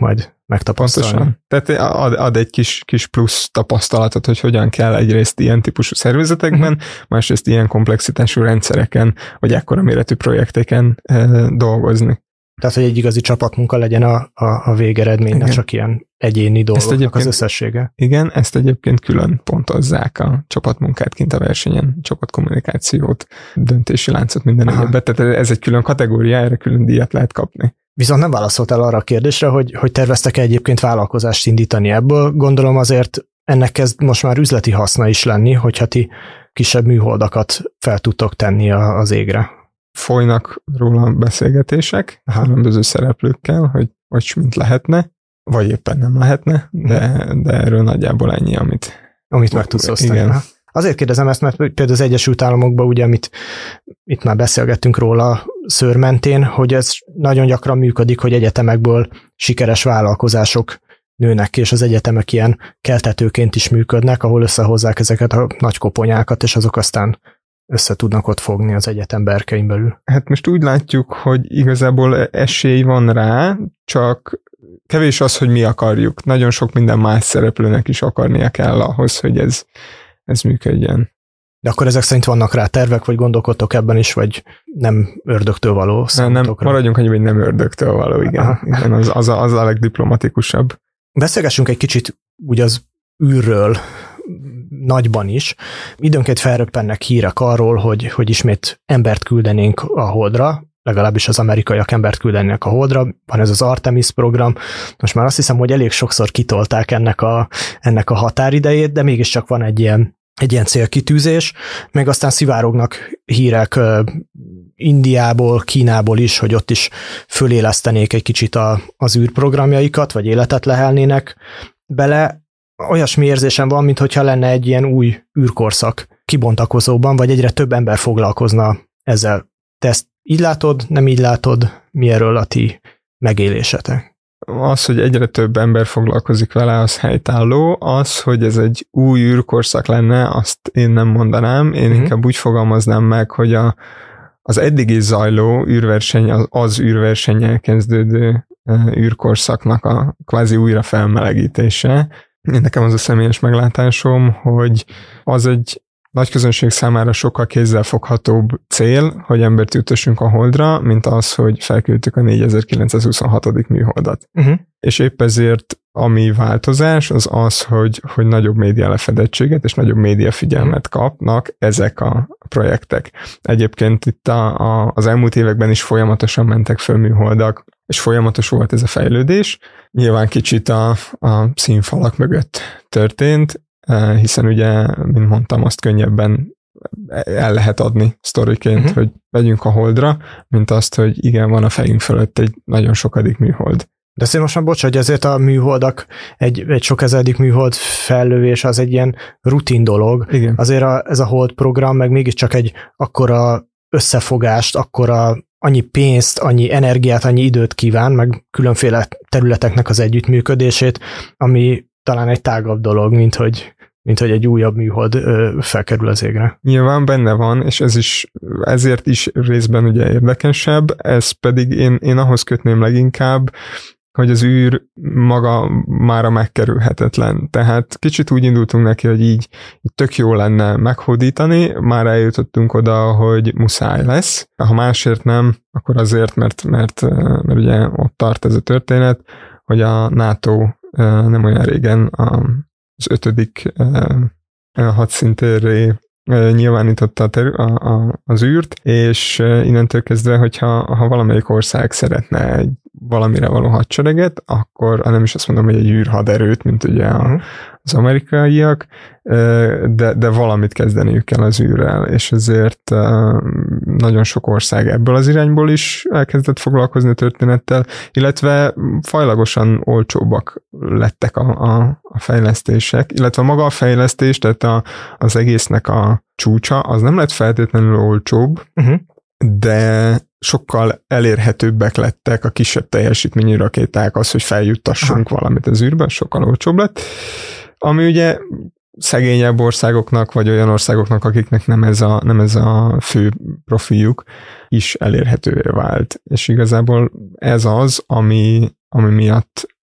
megtapasztalni. Pontosan. Tehát ad, ad egy kis, kis plusz tapasztalatot, hogy hogyan kell egyrészt ilyen típusú szervezetekben, uh-huh. másrészt ilyen komplexitású rendszereken, vagy ekkora méretű projekteken e, dolgozni. Tehát, hogy egy igazi csapatmunka legyen a, a, a végeredmény, ne csak ilyen egyéni dolgoknak az összessége. Igen, ezt egyébként külön pontozzák a csapatmunkát kint a versenyen, csapatkommunikációt, döntési láncot, minden egyébet. Tehát ez egy külön kategória, erre külön díjat lehet kapni. Viszont nem válaszoltál arra a kérdésre, hogy, hogy terveztek-e egyébként vállalkozást indítani ebből. Gondolom azért ennek kezd most már üzleti haszna is lenni, hogyha ti kisebb műholdakat fel tudtok tenni az égre. Folynak róla beszélgetések különböző szereplőkkel, hogy hogy mint lehetne, vagy éppen nem lehetne, de, de erről nagyjából ennyi, amit... Amit meg tudsz osztani. Igen. Azért kérdezem ezt, mert például az Egyesült Államokban, ugye, amit itt már beszélgettünk róla szőr mentén, hogy ez nagyon gyakran működik, hogy egyetemekből sikeres vállalkozások nőnek ki, és az egyetemek ilyen keltetőként is működnek, ahol összehozzák ezeket a nagy koponyákat, és azok aztán össze tudnak ott fogni az egyetem berkein belül. Hát most úgy látjuk, hogy igazából esély van rá, csak kevés az, hogy mi akarjuk. Nagyon sok minden más szereplőnek is akarnia kell ahhoz, hogy ez, ez működjön. De akkor ezek szerint vannak rá tervek, vagy gondolkodtok ebben is, vagy nem ördögtől való számotokra? Nem, maradjunk annyi, hogy nem ördögtől való, igen. igen az, az, a, az a legdiplomatikusabb. Beszélgessünk egy kicsit úgy az űrről, nagyban is. Időnként felröppennek hírek arról, hogy, hogy ismét embert küldenénk a Holdra, legalábbis az amerikaiak embert küldenének a Holdra, van ez az Artemis program. Most már azt hiszem, hogy elég sokszor kitolták ennek a, ennek a határidejét, de mégiscsak van egy ilyen, egy ilyen célkitűzés, meg aztán szivárognak hírek Indiából, Kínából is, hogy ott is fölélesztenék egy kicsit a, az űrprogramjaikat, vagy életet lehelnének bele. Olyasmi érzésem van, mintha lenne egy ilyen új űrkorszak kibontakozóban, vagy egyre több ember foglalkozna ezzel. Te ezt így látod, nem így látod? Mi erről a ti megélésetek? Az, hogy egyre több ember foglalkozik vele, az helytálló. Az, hogy ez egy új űrkorszak lenne, azt én nem mondanám. Én uh-huh. inkább úgy fogalmaznám meg, hogy a, az eddigi zajló űrverseny, az, az űrversennyel kezdődő űrkorszaknak a kvázi újra felmelegítése. Nekem az a személyes meglátásom, hogy az egy nagy közönség számára sokkal kézzelfoghatóbb cél, hogy embert juttassunk a Holdra, mint az, hogy felküldtük a négyezer-kilencszázhuszonhatodik műholdat. Uh-huh. És épp ezért ami változás, az az, hogy, hogy nagyobb média lefedettséget és nagyobb média figyelmet kapnak ezek a projektek. Egyébként itt a, a, az elmúlt években is folyamatosan mentek föl műholdak, és folyamatos volt ez a fejlődés. Nyilván kicsit a, a színfalak mögött történt, hiszen ugye, mint mondtam, azt könnyebben el lehet adni sztoriként, uh-huh. hogy megyünk a Holdra, mint azt, hogy igen, van a fejünk fölött egy nagyon sokadik műhold. De azért most már bocs, hogy ezért a műholdak, egy, egy sok ezeredik műhold fellövés az egy ilyen rutin dolog. Igen. Azért a, ez a Hold program meg mégiscsak egy akkora összefogást, akkora annyi pénzt, annyi energiát, annyi időt kíván, meg különféle területeknek az együttműködését, ami talán egy tágabb dolog, mint hogy, mint hogy egy újabb műhold ö, felkerül az égre. Nyilván benne van, és ez is ezért is részben ugye érdekesebb, ez pedig én, én ahhoz kötném leginkább, hogy az űr maga mára megkerülhetetlen. Tehát kicsit úgy indultunk neki, hogy így, így tök jó lenne meghódítani, már eljutottunk oda, hogy muszáj lesz. Ha másért nem, akkor azért, mert, mert, mert ugye ott tart ez a történet, hogy a NATO nem olyan régen az ötödik hadszintérré nyilvánította a terü- a, a, az űrt, és innentől kezdve, hogyha ha valamelyik ország szeretne egy valamire való hadsereget, akkor nem is azt mondom, hogy egy űrhaderőt, mint ugye a, az amerikaiak, de, de valamit kezdeniük kell az űrrel, és ezért nagyon sok ország ebből az irányból is elkezdett foglalkozni a történettel, illetve fajlagosan olcsóbbak lettek a, a, a fejlesztések, illetve maga a fejlesztés, tehát a, az egésznek a csúcsa, az nem lett feltétlenül olcsóbb, uh-huh. de sokkal elérhetőbbek lettek a kisebb teljesítményű rakéták, az, hogy feljuttassunk Aha. valamit az űrbe, sokkal olcsóbb lett. Ami ugye szegényebb országoknak, vagy olyan országoknak, akiknek nem ez a, nem ez a fő profiljuk, is elérhetővé vált. És igazából ez az, ami, ami miatt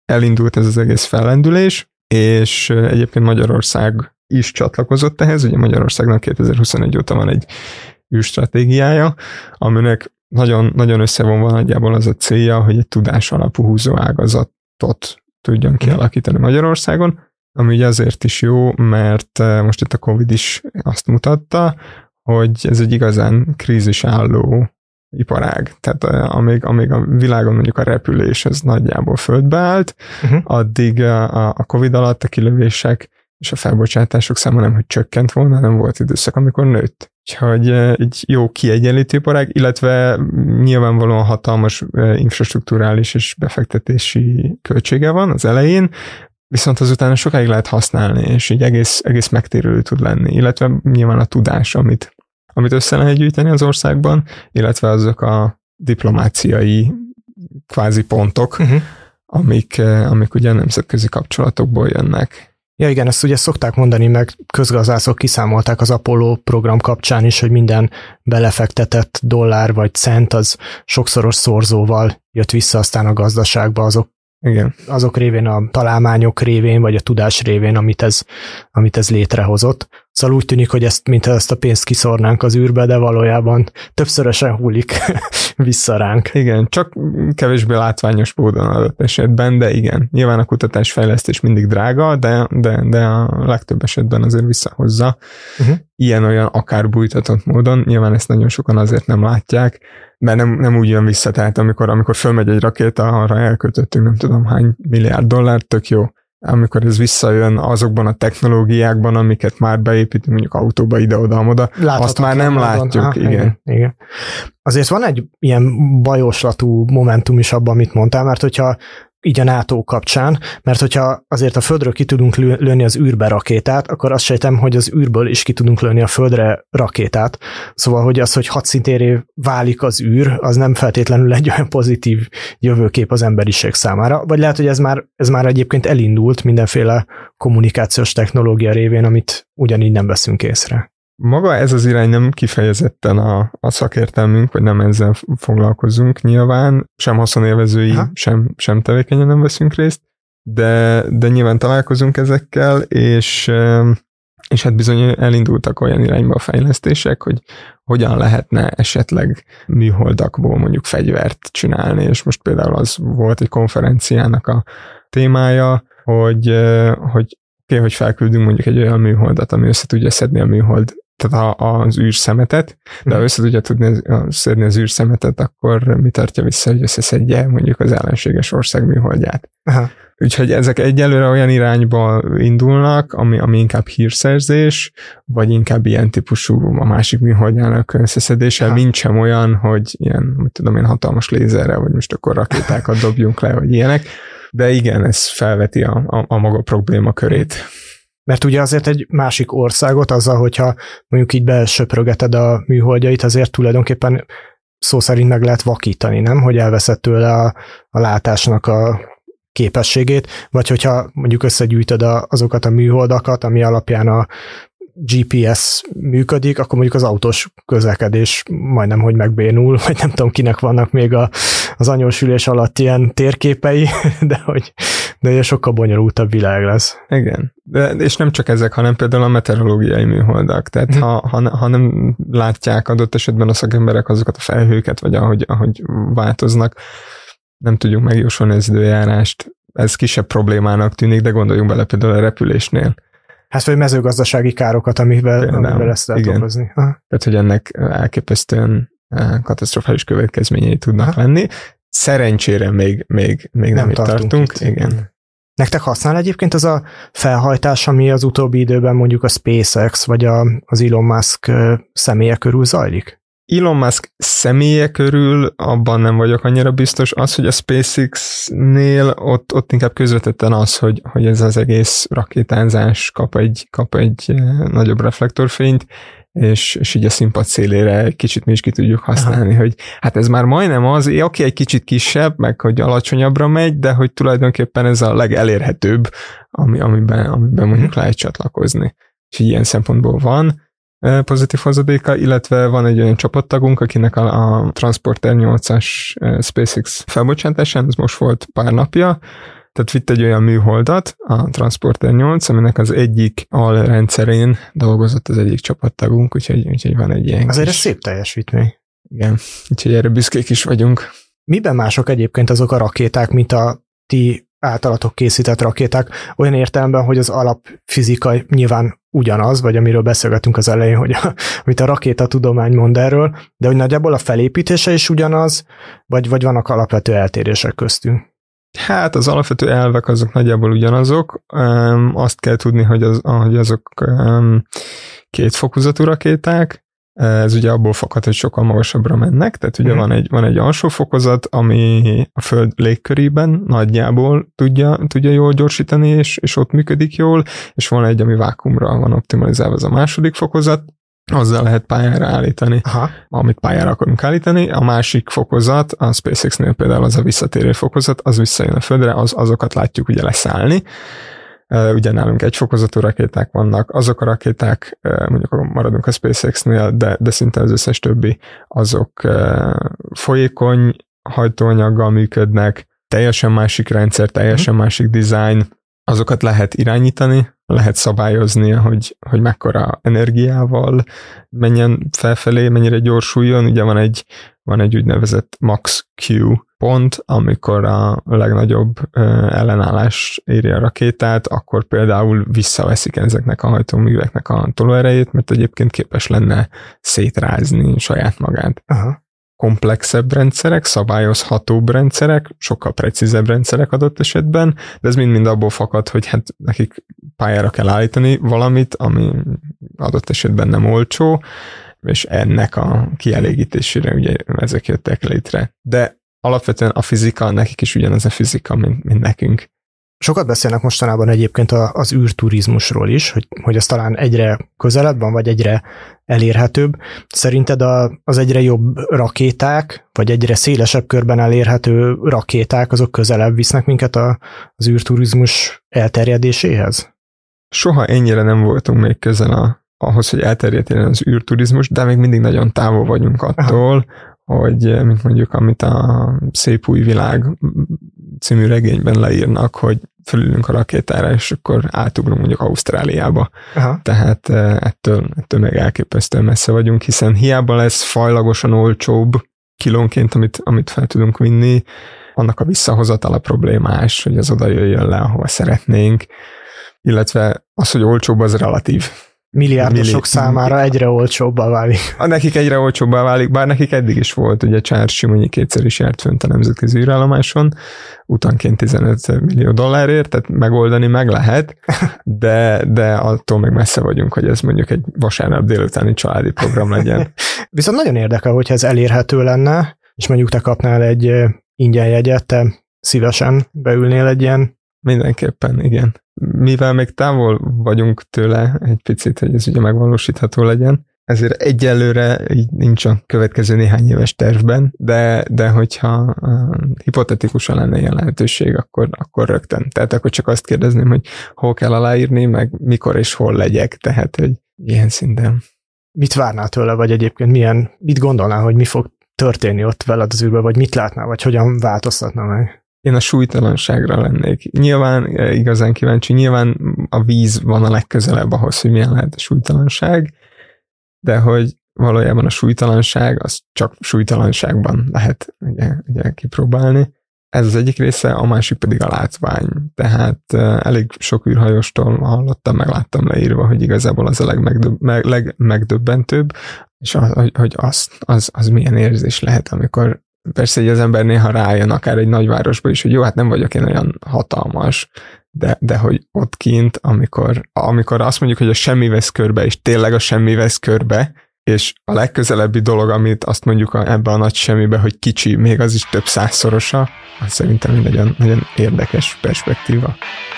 elindult ez az egész fellendülés, és egyébként Magyarország is csatlakozott ehhez, ugye Magyarországnak kétezer-huszonegy óta van egy űrstratégiája, aminek nagyon, nagyon összevonva nagyjából az a célja, hogy egy tudás alapú húzó ágazatot tudjon kialakítani Magyarországon, ami ugye azért is jó, mert most itt a Covid is azt mutatta, hogy ez egy igazán krízisálló iparág. Tehát amíg, amíg a világon mondjuk a repülés az nagyjából földbe állt, uh-huh. addig a, a Covid alatt a kilövések és a felbocsátások száma nem, hogy csökkent volna, nem volt időszak, amikor nőtt. Úgyhogy egy jó kiegyenlítő iparág, illetve nyilvánvalóan hatalmas infrastrukturális és befektetési költsége van az elején, viszont azután sokáig lehet használni, és így egész, egész megtérülő tud lenni, illetve nyilván a tudás, amit, amit össze lehet gyűjteni az országban, illetve azok a diplomáciai kvázi pontok, uh-huh. amik, amik ugye nemzetközi kapcsolatokból jönnek. Ja igen, ezt ugye szokták mondani, meg közgazdászok kiszámolták az Apollo program kapcsán is, hogy minden belefektetett dollár vagy cent az sokszoros szorzóval jött vissza aztán a gazdaságba, azok, igen. azok révén, a találmányok révén, vagy a tudás révén, amit ez, amit ez létrehozott. Szóval úgy tűnik, hogy ezt, mintha ezt a pénzt kiszórnánk az űrbe, de valójában többszörösen hullik vissza ránk. Igen, csak kevésbé látványos módon adott esetben, de igen, nyilván a kutatásfejlesztés mindig drága, de, de, de a legtöbb esetben azért visszahozza. Uh-huh. Ilyen-olyan akár bújtatott módon, nyilván ezt nagyon sokan azért nem látják, mert nem, nem úgy jön vissza, tehát amikor, amikor fölmegy egy rakéta, arra elkötöttünk nem tudom hány milliárd dollárt, tök jó. Amikor ez visszajön azokban a technológiákban, amiket már beépítünk, mondjuk autóba ide-oda-oda, azt már nem látjuk. Ah, igen. Igen, igen. Azért van egy ilyen bajoslatú momentum is abban, amit mondtál, mert hogyha így a NATO kapcsán, mert hogyha azért a Földről ki tudunk lőni az űrbe rakétát, akkor azt sejtem, hogy az űrből is ki tudunk lőni a Földre rakétát. Szóval, hogy az, hogy hadszintéré válik az űr, az nem feltétlenül egy olyan pozitív jövőkép az emberiség számára. Vagy lehet, hogy ez már, ez már egyébként elindult mindenféle kommunikációs technológia révén, amit ugyanígy nem veszünk észre. Maga ez az irány nem kifejezetten a, a szakértelmünk, vagy nem ezzel foglalkozunk nyilván, sem haszonélvezői, sem, sem tevékenyen nem veszünk részt, de, de nyilván találkozunk ezekkel, és, és hát bizony elindultak olyan irányba a fejlesztések, hogy hogyan lehetne esetleg műholdakból mondjuk fegyvert csinálni, és most például az volt egy konferenciának a témája, hogy, hogy oké, hogy felküldünk mondjuk egy olyan műholdat, ami össze tudja szedni a műhold, tehát az űrszemetet, de ha össze tudja tudni szedni az űrszemetet, akkor mi tartja vissza, hogy összeszedje mondjuk az ellenséges ország műholdját. Aha. Úgyhogy ezek egyelőre olyan irányba indulnak, ami, ami inkább hírszerzés, vagy inkább ilyen típusú a másik műholdjának összeszedése, mint sem olyan, hogy ilyen, mit tudom én, hatalmas lézerrel, vagy most akkor rakétákat dobjunk le, vagy ilyenek. De igen, ez felveti a, a, a maga probléma körét. Mert ugye azért egy másik országot azzal, hogyha mondjuk így besöprögeted a műholdjait, azért tulajdonképpen szó szerint meg lehet vakítani, nem? Hogy elveszed tőle a, a látásnak a képességét, vagy hogyha mondjuk összegyűjtöd a, azokat a műholdakat, ami alapján a gé pé es működik, akkor mondjuk az autós közlekedés majdnem, hogy megbénul, vagy nem tudom, kinek vannak még a, az anyósülés alatt ilyen térképei, de hogy de sokkal bonyolultabb világ lesz. Igen, de, és nem csak ezek, hanem például a meteorológiai műholdak, tehát hmm. ha, ha, ha nem látják adott esetben a szakemberek azokat a felhőket, vagy ahogy, ahogy változnak, nem tudjuk megjósolni az időjárást, ez kisebb problémának tűnik, de gondoljunk bele például a repülésnél. Hát vagy mezőgazdasági károkat, amivel, amivel ezt lehet okozni. Tehát, hogy ennek elképesztően katasztrofális következményei tudnak Aha. lenni. Szerencsére még, még, még nem, nem itt tartunk. tartunk. Itt. Igen. Nektek használ egyébként az a felhajtás, ami az utóbbi időben mondjuk a SpaceX vagy a, az Elon Musk személye körül zajlik? Elon Musk személye körül abban nem vagyok annyira biztos. Az, hogy a SpaceX-nél ott, ott inkább közvetetten az, hogy, hogy ez az egész rakétázás kap egy, kap egy nagyobb reflektorfényt, és, és így a színpad szélére egy kicsit mi is ki tudjuk használni, Aha. hogy hát ez már majdnem az, oké, okay, egy kicsit kisebb, meg hogy alacsonyabbra megy, de hogy tulajdonképpen ez a legelérhetőbb, ami, amiben, amiben mondjuk lehet csatlakozni. És ilyen szempontból van pozitív hozadéka, illetve van egy olyan csapattagunk, akinek a, a Transporter nyolcas SpaceX felbocsátásán, ez most volt pár napja, Tehát vitt egy olyan műholdat, a Transporter nyolc, aminek az egyik alrendszerén dolgozott az egyik csapattagunk, úgyhogy, úgyhogy van egy ilyen Azért kis... ez szép teljesítmény. Igen, úgyhogy erre büszkék is vagyunk. Miben mások egyébként azok a rakéták, mint a ti általatok készített rakéták, olyan értelemben, hogy az alapfizika nyilván ugyanaz, vagy amiről beszélgetünk az elején, hogy a, amit a rakétatudomány mond erről, de hogy nagyjából a felépítése is ugyanaz, vagy, vagy vannak alapvető eltérések köztünk? Hát az alapvető elvek azok nagyjából ugyanazok. Um, azt kell tudni, hogy, az, hogy azok um, két fokozatú rakéták. Ez ugye abból fakad, hogy sokkal magasabbra mennek, tehát ugye mm. van, egy, van egy alsó fokozat, ami a Föld légkörében nagyjából tudja, tudja jól gyorsítani, és, és ott működik jól, és van egy, ami vákuumra van optimalizálva, az a második fokozat, azzal lehet pályára állítani, Aha. amit pályára akarunk állítani. A másik fokozat, a SpaceX-nél például az a visszatérő fokozat, az visszajön a Földre, az, azokat látjuk ugye leszállni. Ugye nálunk egy fokozatú rakéták vannak, azok a rakéták, mondjuk maradunk a SpaceX-nél, de, de szinte az összes többi, azok folyékony hajtóanyaggal működnek, teljesen másik rendszer, teljesen hmm. másik design, azokat lehet irányítani, lehet szabályozni, hogy, hogy mekkora energiával menjen felfelé, mennyire gyorsuljon. Ugye van egy, van egy úgynevezett max Q pont, amikor a legnagyobb ellenállás éri a rakétát, akkor például visszaveszik ezeknek a hajtóműveknek a tolóerejét, mert egyébként képes lenne szétrázni saját magát. Aha. Komplexebb rendszerek, szabályozhatóbb rendszerek, sokkal precízebb rendszerek adott esetben, de ez mind-mind abból fakad, hogy hát nekik pályára kell állítani valamit, ami adott esetben nem olcsó, és ennek a kielégítésére ugye ezek jöttek létre. De alapvetően a fizika, nekik is ugyanaz a fizika, mint, mint nekünk. Sokat beszélnek mostanában egyébként az űrturizmusról is, hogy, hogy ez talán egyre közelebb van, vagy egyre elérhetőbb. Szerinted a, az egyre jobb rakéták, vagy egyre szélesebb körben elérhető rakéták, azok közelebb visznek minket a, az űrturizmus elterjedéséhez? Soha ennyire nem voltunk még közel a, ahhoz, hogy elterjedjen az űrturizmus, de még mindig nagyon távol vagyunk attól, Aha. hogy mint mondjuk, amit a Szép új világ című regényben leírnak, hogy fölülünk a rakétára, és akkor átugrunk mondjuk Ausztráliába. Aha. Tehát ettől, ettől meg elképesztően messze vagyunk, hiszen hiába lesz fajlagosan olcsóbb kilónként, amit, amit fel tudunk vinni, annak a visszahozatala problémás, hogy az oda jöjjön le, ahova szeretnénk, illetve az, hogy olcsóbb, az relatív. Milliárdosok Milli- számára egyre olcsóbbá válik. A nekik egyre olcsóbbá válik, bár nekik eddig is volt, ugye Charles Simonyi kétszer is járt fönt a nemzetközi űrállomáson, utanként tizenöt millió dollárért, tehát megoldani meg lehet, de, de attól meg messze vagyunk, hogy ez mondjuk egy vasárnap délutáni családi program legyen. Viszont nagyon érdekel, hogyha ez elérhető lenne, és mondjuk te kapnál egy ingyen jegyet, te szívesen beülnél egy ilyen. Mindenképpen, igen. Mivel még távol vagyunk tőle egy picit, hogy ez ugye megvalósítható legyen, ezért egyelőre így nincs a következő néhány éves tervben, de, de hogyha uh, hipotetikusan lenne ilyen lehetőség, akkor, akkor rögtön. Tehát akkor csak azt kérdezném, hogy hol kell aláírni, meg mikor és hol legyek, tehát hogy ilyen szinten. Mit várnál tőle, vagy egyébként milyen, mit gondolnál, hogy mi fog történni ott veled az űrben, vagy mit látnál, vagy hogyan változtatna meg? Én a súlytalanságra lennék. Nyilván igazán kíváncsi, nyilván a víz van a legközelebb ahhoz, hogy milyen lehet a súlytalanság, de hogy valójában a súlytalanság, az csak súlytalanságban lehet ugye, ugye kipróbálni. Ez az egyik része, a másik pedig a látvány. Tehát uh, elég sok űrhajóstól hallottam, megláttam leírva, hogy igazából az a legmegdöbb, meg, legmegdöbbentőbb, és az, hogy, hogy az, az, az milyen érzés lehet, amikor persze, hogy az ember néha rájön akár egy nagyvárosba is, hogy jó, hát nem vagyok én olyan hatalmas, de, de hogy ott kint, amikor, amikor azt mondjuk, hogy a semmi vesz körbe, és tényleg a semmi vesz körbe, és a legközelebbi dolog, amit azt mondjuk a, ebbe a nagy semmibe, hogy kicsi, még az is több százszorosa, az szerintem egy nagyon, nagyon érdekes perspektíva.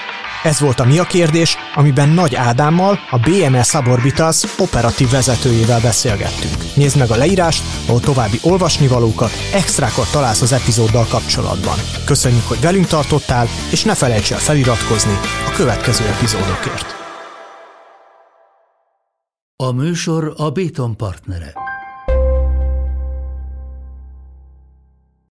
Ez volt a Mi a kérdés, amiben Nagy Ádámmal, a bé em e Suborbitas operatív vezetőjével beszélgettünk. Nézd meg a leírást, ahol további olvasnivalókat, extrákat találsz az epizóddal kapcsolatban. Köszönjük, hogy velünk tartottál, és ne felejts el feliratkozni a következő epizódokért. A műsor a Béton partnere.